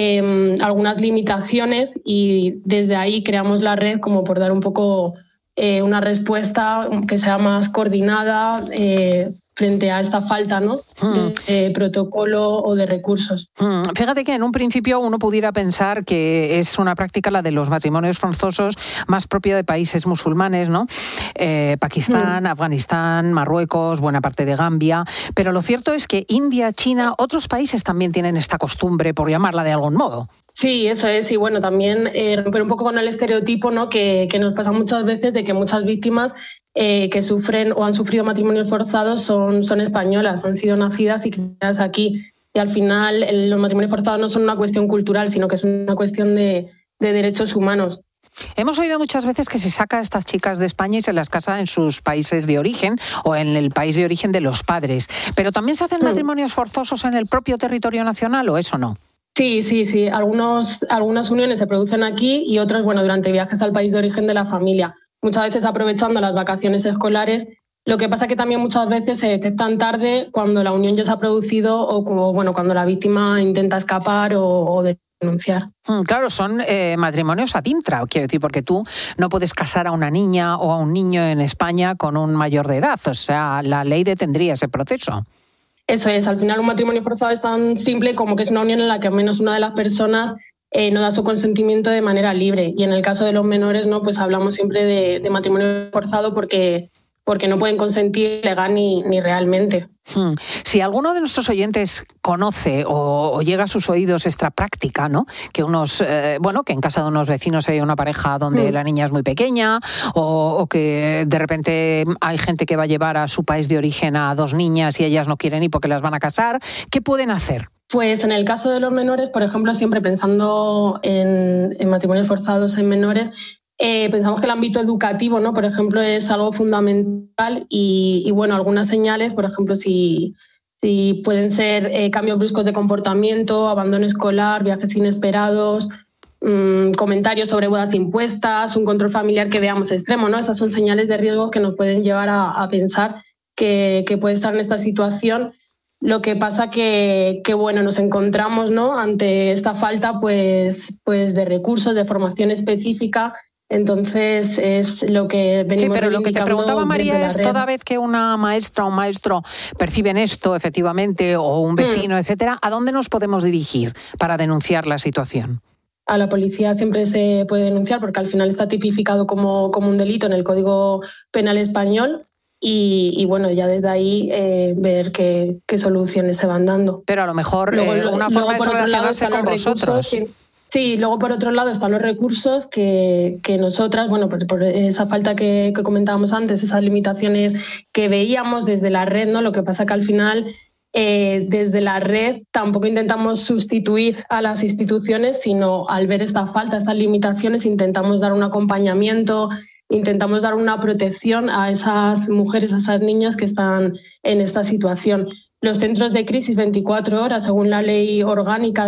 algunas limitaciones y desde ahí creamos la red como por dar un poco una respuesta que sea más coordinada frente a esta falta, ¿no? de protocolo o de recursos. Fíjate que en un principio uno pudiera pensar que es una práctica, la de los matrimonios forzosos, más propia de países musulmanes, ¿no? Pakistán, Afganistán, Marruecos, buena parte de Gambia, pero lo cierto es que India, China, otros países también tienen esta costumbre, por llamarla de algún modo. Sí, eso es. Y bueno, también romper un poco con el estereotipo, ¿no? que nos pasa muchas veces de que muchas víctimas que sufren o han sufrido matrimonios forzados son españolas, han sido nacidas y criadas aquí. Y al final los matrimonios forzados no son una cuestión cultural, sino que es una cuestión de derechos humanos. Hemos oído muchas veces que se saca a estas chicas de España y se las casa en sus países de origen o en el país de origen de los padres. ¿Pero también se hacen matrimonios forzosos en el propio territorio nacional o eso no? Sí. Algunas uniones se producen aquí y otras, bueno, durante viajes al país de origen de la familia. Muchas veces aprovechando las vacaciones escolares. Lo que pasa es que también muchas veces se detectan tarde cuando la unión ya se ha producido o cuando la víctima intenta escapar o denunciar. Claro, son matrimonios ad intra, quiero decir, porque tú no puedes casar a una niña o a un niño en España con un mayor de edad. O sea, la ley detendría ese proceso. Eso es, al final un matrimonio forzado es tan simple como que es una unión en la que al menos una de las personas no da su consentimiento de manera libre. Y en el caso de los menores, ¿no? Pues hablamos siempre de matrimonio forzado porque no pueden consentir legal ni realmente. Si alguno de nuestros oyentes conoce o llega a sus oídos esta práctica, ¿no? Que que en casa de unos vecinos hay una pareja donde la niña es muy pequeña o que de repente hay gente que va a llevar a su país de origen a 2 niñas y ellas no quieren ir porque las van a casar, ¿qué pueden hacer? Pues en el caso de los menores, por ejemplo, siempre pensando en matrimonios forzados en menores, pensamos que el ámbito educativo, ¿no? Por ejemplo, es algo fundamental y bueno, algunas señales, por ejemplo, si pueden ser cambios bruscos de comportamiento, abandono escolar, viajes inesperados, comentarios sobre bodas impuestas, un control familiar que veamos extremo, ¿no? Esas son señales de riesgo que nos pueden llevar a pensar que puede estar en esta situación. Lo que pasa que bueno, nos encontramos, ¿no? Ante esta falta pues de recursos, de formación específica. Entonces es lo que venimos. Sí, pero lo que te preguntaba María es toda vez que una maestra o un maestro perciben esto, efectivamente, o un vecino, etcétera, ¿a dónde nos podemos dirigir para denunciar la situación? A la policía siempre se puede denunciar porque al final está tipificado como un delito en el Código Penal español. Y bueno, ya desde ahí ver qué soluciones se van dando. Pero a lo mejor una forma de relacionarse con vosotros. Sí, luego por otro lado están los recursos que nosotras, bueno, por esa falta que comentábamos antes, esas limitaciones que veíamos desde la red, ¿no? Lo que pasa que al final desde la red tampoco intentamos sustituir a las instituciones, sino al ver esta falta, estas limitaciones, intentamos dar un acompañamiento, intentamos dar una protección a esas mujeres, a esas niñas que están en esta situación. Los centros de crisis 24 horas, según la ley orgánica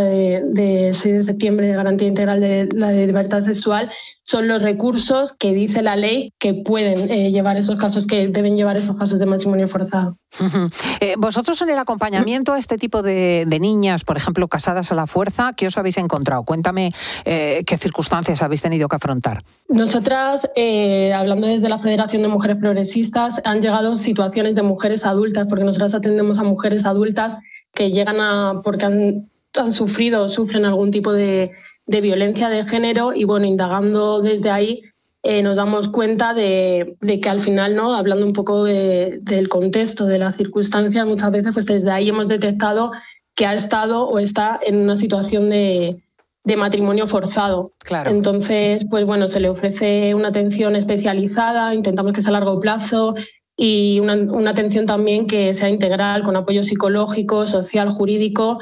de 6 de septiembre de Garantía Integral de la Libertad Sexual, son los recursos que dice la ley que pueden llevar esos casos, que deben llevar esos casos de matrimonio forzado. Vosotros en el acompañamiento a este tipo de niñas, por ejemplo, casadas a la fuerza, ¿qué os habéis encontrado? Cuéntame qué circunstancias habéis tenido que afrontar. Nosotras, hablando desde la Federación de Mujeres Progresistas, han llegado situaciones de mujeres adultas, porque nosotras atendemos a mujeres adultas que llegan porque han sufrido o sufren algún tipo de violencia de género, y bueno, indagando desde ahí nos damos cuenta de que al final, ¿no?, hablando un poco del contexto, de las circunstancias, muchas veces pues desde ahí hemos detectado que ha estado o está en una situación de matrimonio forzado. Claro. Entonces, pues bueno, se le ofrece una atención especializada, intentamos que sea a largo plazo, y una atención también que sea integral, con apoyo psicológico, social, jurídico,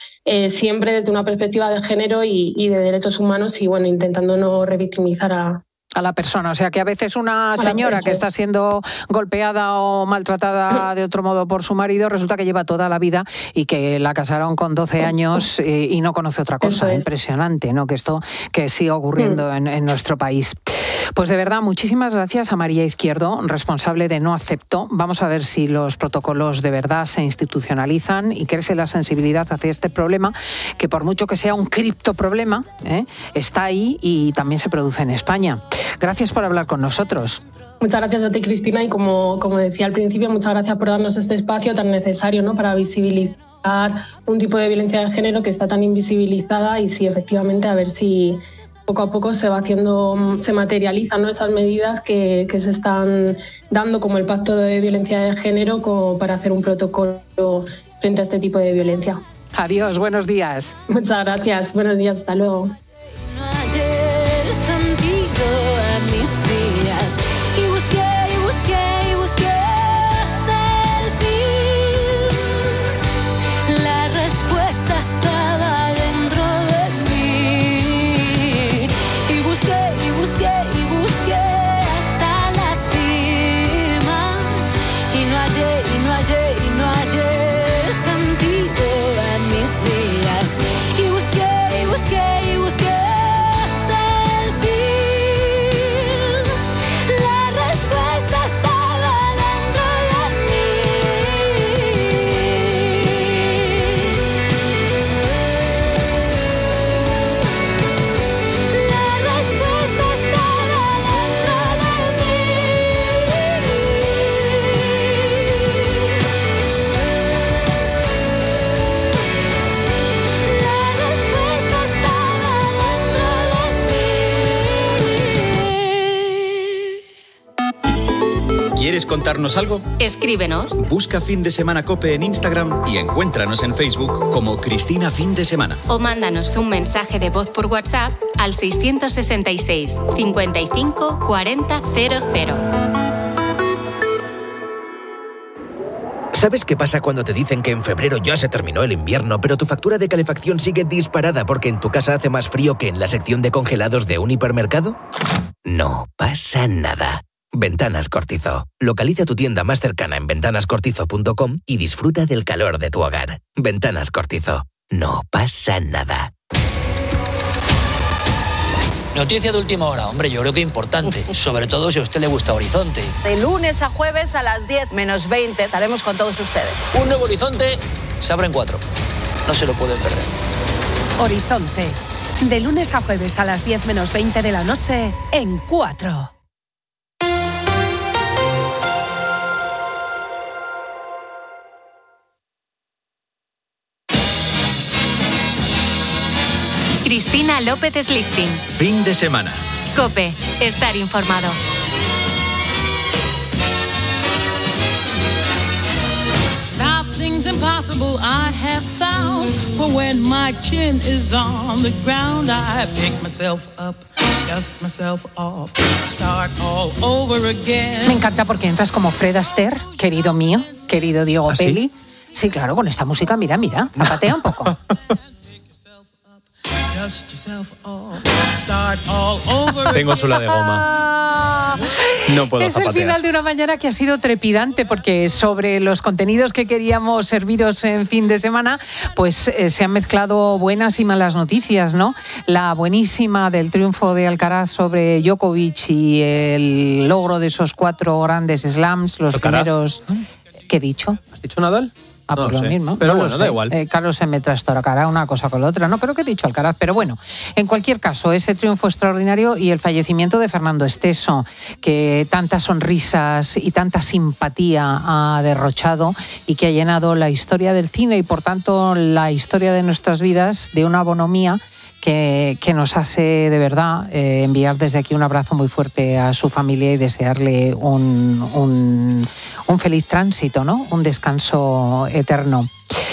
siempre desde una perspectiva de género y de derechos humanos, y bueno, intentando no revictimizar a la persona. O sea, que a veces una señora que está siendo golpeada o maltratada de otro modo por su marido, resulta que lleva toda la vida y que la casaron con 12 años y no conoce otra cosa. Impresionante, ¿no?, que esto que siga ocurriendo en nuestro país. Pues de verdad, muchísimas gracias a María Izquierdo, responsable de No Acepto. Vamos a ver si los protocolos de verdad se institucionalizan y crece la sensibilidad hacia este problema, que por mucho que sea un criptoproblema, está ahí y también se produce en España. Gracias por hablar con nosotros. Muchas gracias a ti, Cristina, y como decía al principio, muchas gracias por darnos este espacio tan necesario, ¿no?, para visibilizar un tipo de violencia de género que está tan invisibilizada, y sí, efectivamente, a ver si poco a poco se materializan, ¿no?, esas medidas que se están dando, como el Pacto de Violencia de Género, como para hacer un protocolo frente a este tipo de violencia. Adiós, buenos días. Muchas gracias, buenos días, hasta luego. ¿Quieres contarnos algo? Escríbenos. Busca Fin de Semana COPE en Instagram y encuéntranos en Facebook como Cristina Fin de Semana. O mándanos un mensaje de voz por WhatsApp al 666 55 40 00. ¿Sabes qué pasa cuando te dicen que en febrero ya se terminó el invierno, pero tu factura de calefacción sigue disparada porque en tu casa hace más frío que en la sección de congelados de un hipermercado? No pasa nada. Ventanas Cortizo. Localiza tu tienda más cercana en ventanascortizo.com y disfruta del calor de tu hogar. Ventanas Cortizo. No pasa nada. Noticia de última hora, hombre, yo creo que importante, sobre todo si a usted le gusta Horizonte. De lunes a jueves a las 10 menos 20 estaremos con todos ustedes. Un nuevo Horizonte se abre en 4. No se lo pueden perder. Horizonte. De lunes a jueves a las 10 menos 20 de la noche en 4. Cristina López Slichting. Fin de semana. COPE. Estar informado. Nothing's impossible I have found. For when my chin is on the ground, I pick myself up, dust myself off, start all over again. Me encanta porque entras como Fred Astaire, querido mío, querido Diego Peli. Sí, claro, con esta música, mira, zapatea un poco. dust yourself off, start all over. Tengo suela de goma. No puedo Es zapatear. el final de una mañana que ha sido trepidante porque sobre los contenidos que queríamos serviros en fin de semana, pues se han mezclado buenas y malas noticias, ¿no? La buenísima del triunfo de Alcaraz sobre Djokovic y el logro de esos 4 grandes slams, los Alcaraz. primeros... ¿Qué he dicho? ¿Has dicho Nadal? Ah, No pues lo lo sé. mismo. Pero No lo bueno, sé. da igual. Carlos se me trastorcará una cosa con la otra. No, creo que he dicho Alcaraz, pero bueno. En cualquier caso, ese triunfo extraordinario y el fallecimiento de Fernando Esteso, que tantas sonrisas y tanta simpatía ha derrochado y que ha llenado la historia del cine y, por tanto, la historia de nuestras vidas de una bonomía que nos hace de verdad enviar desde aquí un abrazo muy fuerte a su familia y desearle un feliz tránsito, ¿no? Un descanso eterno.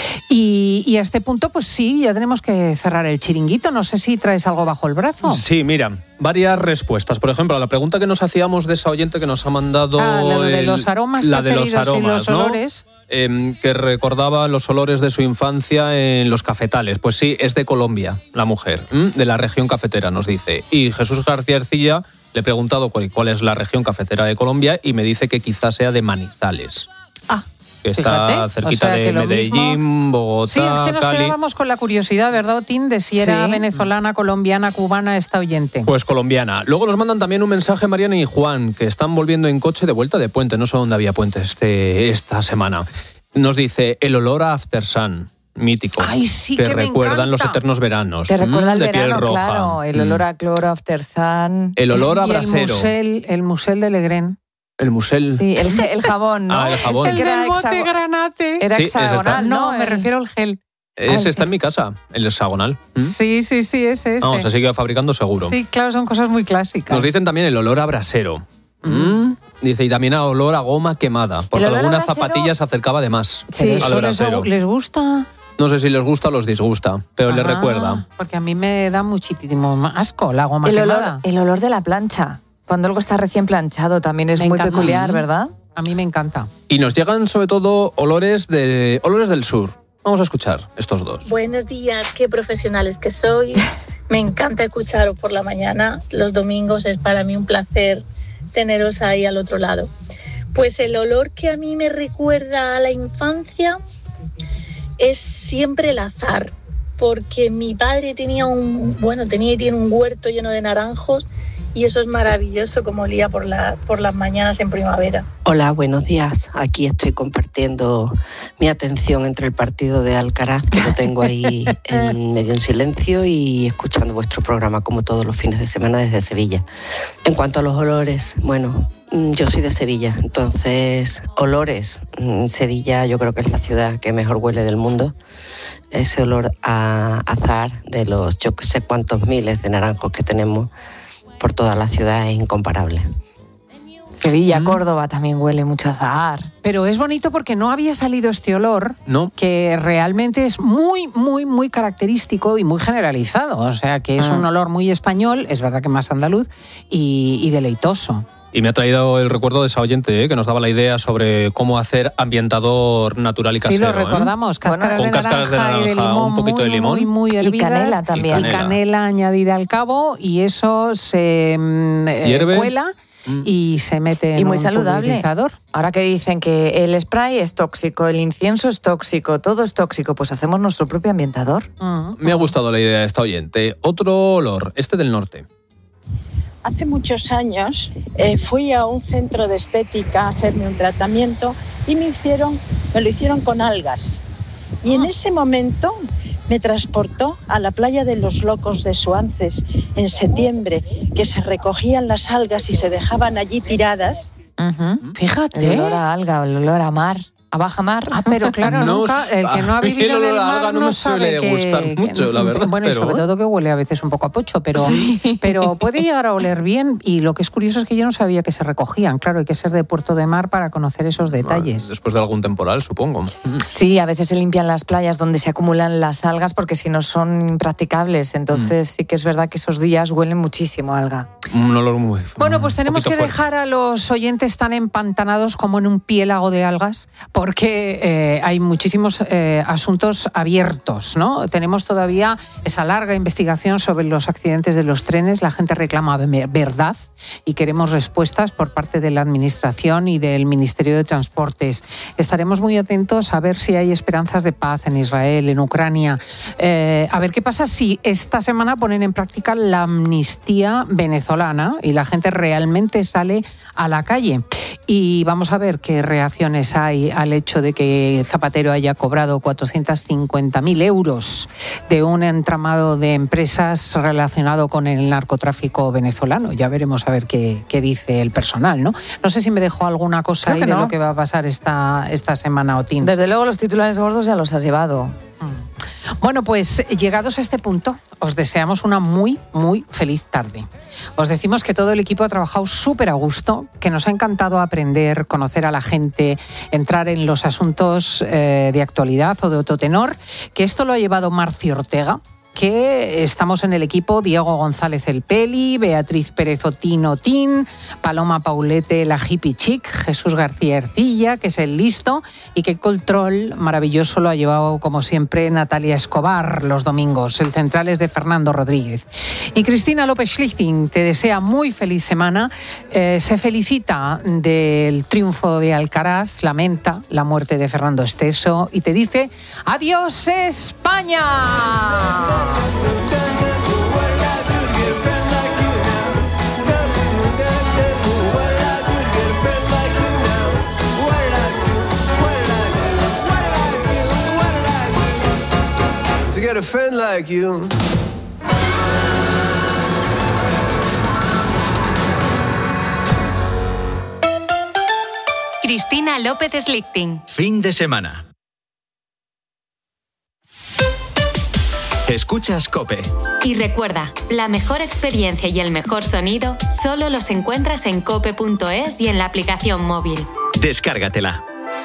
Y a este punto, pues sí, ya tenemos que cerrar el chiringuito. No sé si traes algo bajo el brazo. Sí, mira, varias respuestas. Por ejemplo, a la pregunta que nos hacíamos de esa oyente que nos ha mandado... Lo de los aromas la de preferidos los aromas, y los ¿no? olores. Que recordaba los olores de su infancia en los cafetales. Pues sí, es de Colombia, la mujer, de la región cafetera, nos dice. Y Jesús García Ercilla le he preguntado cuál es la región cafetera de Colombia y me dice que quizás sea de Manizales. Que está Fíjate, cerquita o sea, que de lo Medellín, mismo... Bogotá, Sí, es que nos Cali. quedábamos con la curiosidad, ¿verdad, Otín? De si era Sí. venezolana, colombiana, cubana esta oyente. Pues colombiana. Luego nos mandan también un mensaje Mariana y Juan, que están volviendo en coche de vuelta de puente. No sé dónde había puente esta semana. Nos dice el olor a After Sun, mítico. Ay, sí, que que me recuerdan los encanta. eternos veranos. Te recuerda el de piel verano, roja. claro. El olor a cloro, After Sun. El olor a Y brasero. el musel de Legrén. El musel. Sí, el jabón, ¿no? Ah, el jabón. El del bote granate. Era Sí, ese está. hexagonal, No, ¿no? me refiero al gel. Ese está en mi casa, el hexagonal. Sí, ese. No, se sigue fabricando seguro. Sí, claro, son cosas muy clásicas. Nos dicen también el olor a brasero. Dice, y también a olor a goma quemada, porque olor a alguna brasero- zapatilla se acercaba de más Sí, al ¿eso brasero. les gusta? No sé si les gusta o los disgusta, pero les recuerda. Porque a mí me da muchísimo asco la goma quemada. El olor de la plancha. Cuando algo está recién planchado también es Me muy encanta. peculiar, ¿verdad? A mí me encanta. Y nos llegan sobre todo olores del sur. Vamos a escuchar estos dos. Buenos días, qué profesionales que sois. Me encanta escucharos por la mañana. Los domingos es para mí un placer teneros ahí al otro lado. Pues el olor que a mí me recuerda a la infancia es siempre el azahar, porque mi padre tenía y tiene un huerto lleno de naranjos y eso es maravilloso como olía por las mañanas en primavera. Hola, buenos días. Aquí estoy compartiendo mi atención entre el partido de Alcaraz, que lo tengo ahí medio en silencio, y escuchando vuestro programa como todos los fines de semana desde Sevilla. En cuanto a los olores, bueno, yo soy de Sevilla, entonces olores, Sevilla yo creo que es la ciudad que mejor huele del mundo. Ese olor a azahar de los yo que sé cuántos miles de naranjos que tenemos por toda la ciudad es incomparable. Sevilla, Córdoba también huele mucho a azahar. Pero es bonito porque no había salido este olor, ¿no? Que realmente es muy, muy, muy característico y muy generalizado. O sea, que es un olor muy español, es verdad que más andaluz, y deleitoso. Y me ha traído el recuerdo de esa oyente que nos daba la idea sobre cómo hacer ambientador natural y casero. Sí, lo recordamos. Cáscaras, con cáscaras de naranja, y de limón, un poquito de limón. muy hervidas. Y canela también. Y canela añadida al cabo, y eso se cuela y se mete Y en muy un saludable. pulverizador. Ahora que dicen que el spray es tóxico, el incienso es tóxico, todo es tóxico, pues hacemos nuestro propio ambientador. Me ha gustado la idea de esta oyente. Otro olor, este del norte. Hace muchos años fui a un centro de estética a hacerme un tratamiento y me lo hicieron con algas. Y en ese momento me transportó a la playa de los Locos de Suances en septiembre, que se recogían las algas y se dejaban allí tiradas. Fíjate. El olor a alga, el olor a mar, a baja mar. Ah, pero claro, nunca, el que no ha vivido en el mar no sabe suele gustar mucho, la verdad. Bueno, y pero sobre todo que huele a veces un poco a pocho, pero puede llegar a oler bien. Y lo que es curioso es que yo no sabía que se recogían. Claro, hay que ser de Puerto de Mar para conocer esos detalles. Después de algún temporal, supongo. Sí, a veces se limpian las playas donde se acumulan las algas porque si no son impracticables. Entonces sí que es verdad que esos días huelen muchísimo a alga. Un olor muy... Bueno, pues tenemos que poquito fuerte. dejar a los oyentes tan empantanados como en un piélago de algas, porque hay muchísimos asuntos abiertos, ¿no? Tenemos todavía esa larga investigación sobre los accidentes de los trenes. La gente reclama verdad y queremos respuestas por parte de la Administración y del Ministerio de Transportes. Estaremos muy atentos a ver si hay esperanzas de paz en Israel, en Ucrania. A ver qué pasa si esta semana ponen en práctica la amnistía venezolana y la gente realmente sale a la calle. Y vamos a ver qué reacciones hay al hecho de que Zapatero haya cobrado 450.000 euros de un entramado de empresas relacionado con el narcotráfico venezolano. Ya veremos a ver qué dice el personal, ¿no? No sé si me dejó alguna cosa ahí de lo que va a pasar esta semana, Otín. Desde luego los titulares gordos ya los has llevado. Bueno, pues llegados a este punto, os deseamos una muy, muy feliz tarde. Os decimos que todo el equipo ha trabajado súper a gusto, que nos ha encantado aprender, conocer a la gente, entrar en los asuntos de actualidad o de otro tenor, que esto lo ha llevado Marci Ortega, que estamos en el equipo Diego González el Peli, Beatriz Pérez Otín, Paloma Paulete la Hippie Chic, Jesús García Ercilla, que es el listo, y que el control maravilloso lo ha llevado, como siempre, Natalia Escobar los domingos. El central es de Fernando Rodríguez. Y Cristina López Schlichting te desea muy feliz semana, se felicita del triunfo de Alcaraz, lamenta la muerte de Fernando Esteso y te dice ¡adiós España! To get a friend like you. Cristina López Schlichting. Fin de semana. Escuchas COPE. Y recuerda, la mejor experiencia y el mejor sonido solo los encuentras en cope.es y en la aplicación móvil. Descárgatela.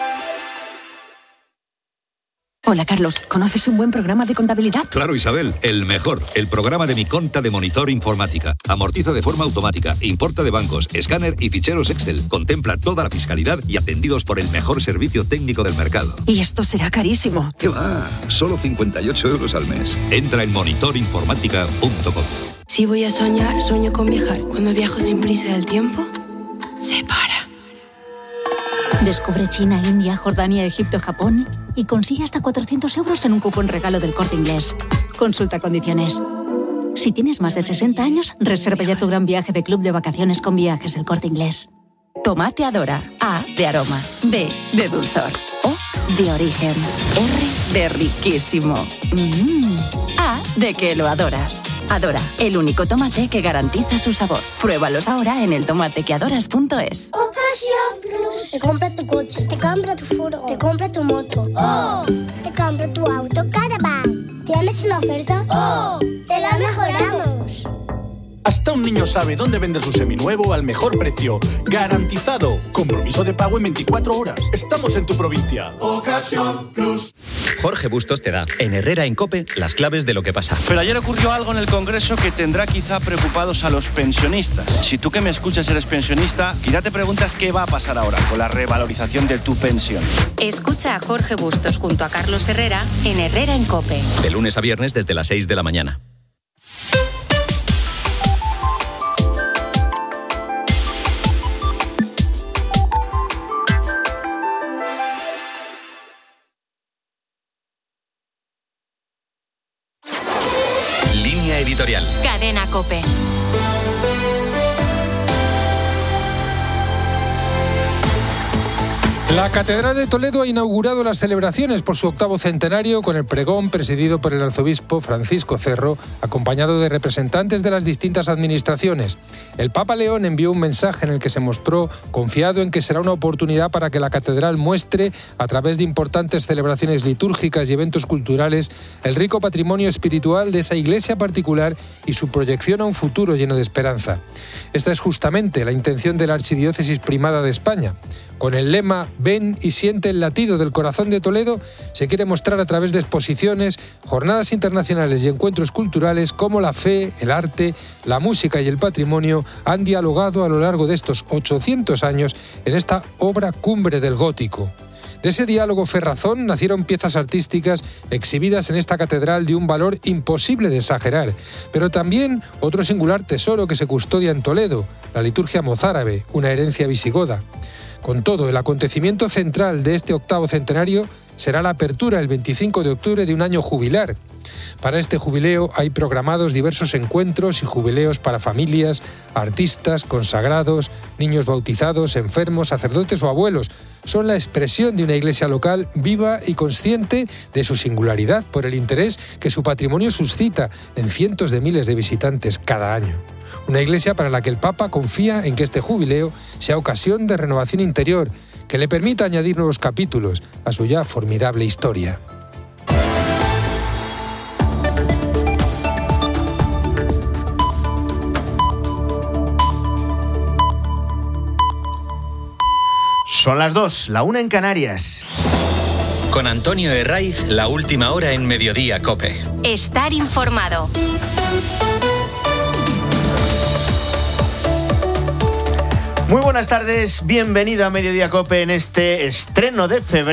Hola, Carlos. ¿Conoces un buen programa de contabilidad? Claro, Isabel. El mejor. El programa de Mi Conta de Monitor Informática. Amortiza de forma automática, importa de bancos, escáner y ficheros Excel. Contempla toda la fiscalidad y atendidos por el mejor servicio técnico del mercado. Y esto será carísimo. ¿Qué va? Solo 58 euros al mes. Entra en monitorinformática.com. Si voy a soñar, sueño con viajar. Cuando viajo sin prisa del tiempo, se para. Descubre China, India, Jordania, Egipto, Japón y consigue hasta 400 euros en un cupón regalo del Corte Inglés. Consulta condiciones. Si tienes más de 60 años, reserva ya tu gran viaje de club de vacaciones con Viajes El Corte Inglés. Tomate Adora. A de aroma. D de dulzor. O de origen. R de riquísimo. A de que lo adoras. Adora, el único tomate que garantiza su sabor. Pruébalos ahora en eltomatequeadoras.es. Ocasión Plus. Te compra tu coche, te compra tu furgo, te compra tu moto. ¡Oh! Te compra tu auto Caravan. ¿Tienes una oferta? ¡Oh! ¡Te la mejoramos! Hasta un niño sabe dónde vender su seminuevo al mejor precio. Garantizado. Compromiso de pago en 24 horas. Estamos en tu provincia. Ocasión Plus. Jorge Bustos te da, en Herrera en COPE, las claves de lo que pasa. Pero ayer ocurrió algo en el Congreso que tendrá quizá preocupados a los pensionistas. Si tú que me escuchas eres pensionista, quizá te preguntas qué va a pasar ahora con la revalorización de tu pensión. Escucha a Jorge Bustos junto a Carlos Herrera en Herrera en COPE. De lunes a viernes desde las 6 de la mañana. Editorial. Cadena COPE. La Catedral de Toledo ha inaugurado las celebraciones por su 8º centenario con el pregón presidido por el arzobispo Francisco Cerro, acompañado de representantes de las distintas administraciones. El Papa León envió un mensaje en el que se mostró confiado en que será una oportunidad para que la catedral muestre, a través de importantes celebraciones litúrgicas y eventos culturales, el rico patrimonio espiritual de esa iglesia particular y su proyección a un futuro lleno de esperanza. Esta es justamente la intención de la Archidiócesis Primada de España. Con el lema «Ven y siente el latido del corazón de Toledo», se quiere mostrar a través de exposiciones, jornadas internacionales y encuentros culturales cómo la fe, el arte, la música y el patrimonio han dialogado a lo largo de estos 800 años en esta obra cumbre del gótico. De ese diálogo ferrazón nacieron piezas artísticas exhibidas en esta catedral de un valor imposible de exagerar, pero también otro singular tesoro que se custodia en Toledo, la liturgia mozárabe, una herencia visigoda. Con todo, el acontecimiento central de este 8º centenario será la apertura el 25 de octubre de un año jubilar. Para este jubileo hay programados diversos encuentros y jubileos para familias, artistas, consagrados, niños bautizados, enfermos, sacerdotes o abuelos. Son la expresión de una iglesia local viva y consciente de su singularidad por el interés que su patrimonio suscita en cientos de miles de visitantes cada año. Una iglesia para la que el Papa confía en que este jubileo sea ocasión de renovación interior, que le permita añadir nuevos capítulos a su ya formidable historia. Son las 2, la 1 en Canarias. Con Antonio Herraiz, la última hora en Mediodía COPE. Estar informado. Muy buenas tardes, bienvenido a Mediodía COPE en este estreno de febrero.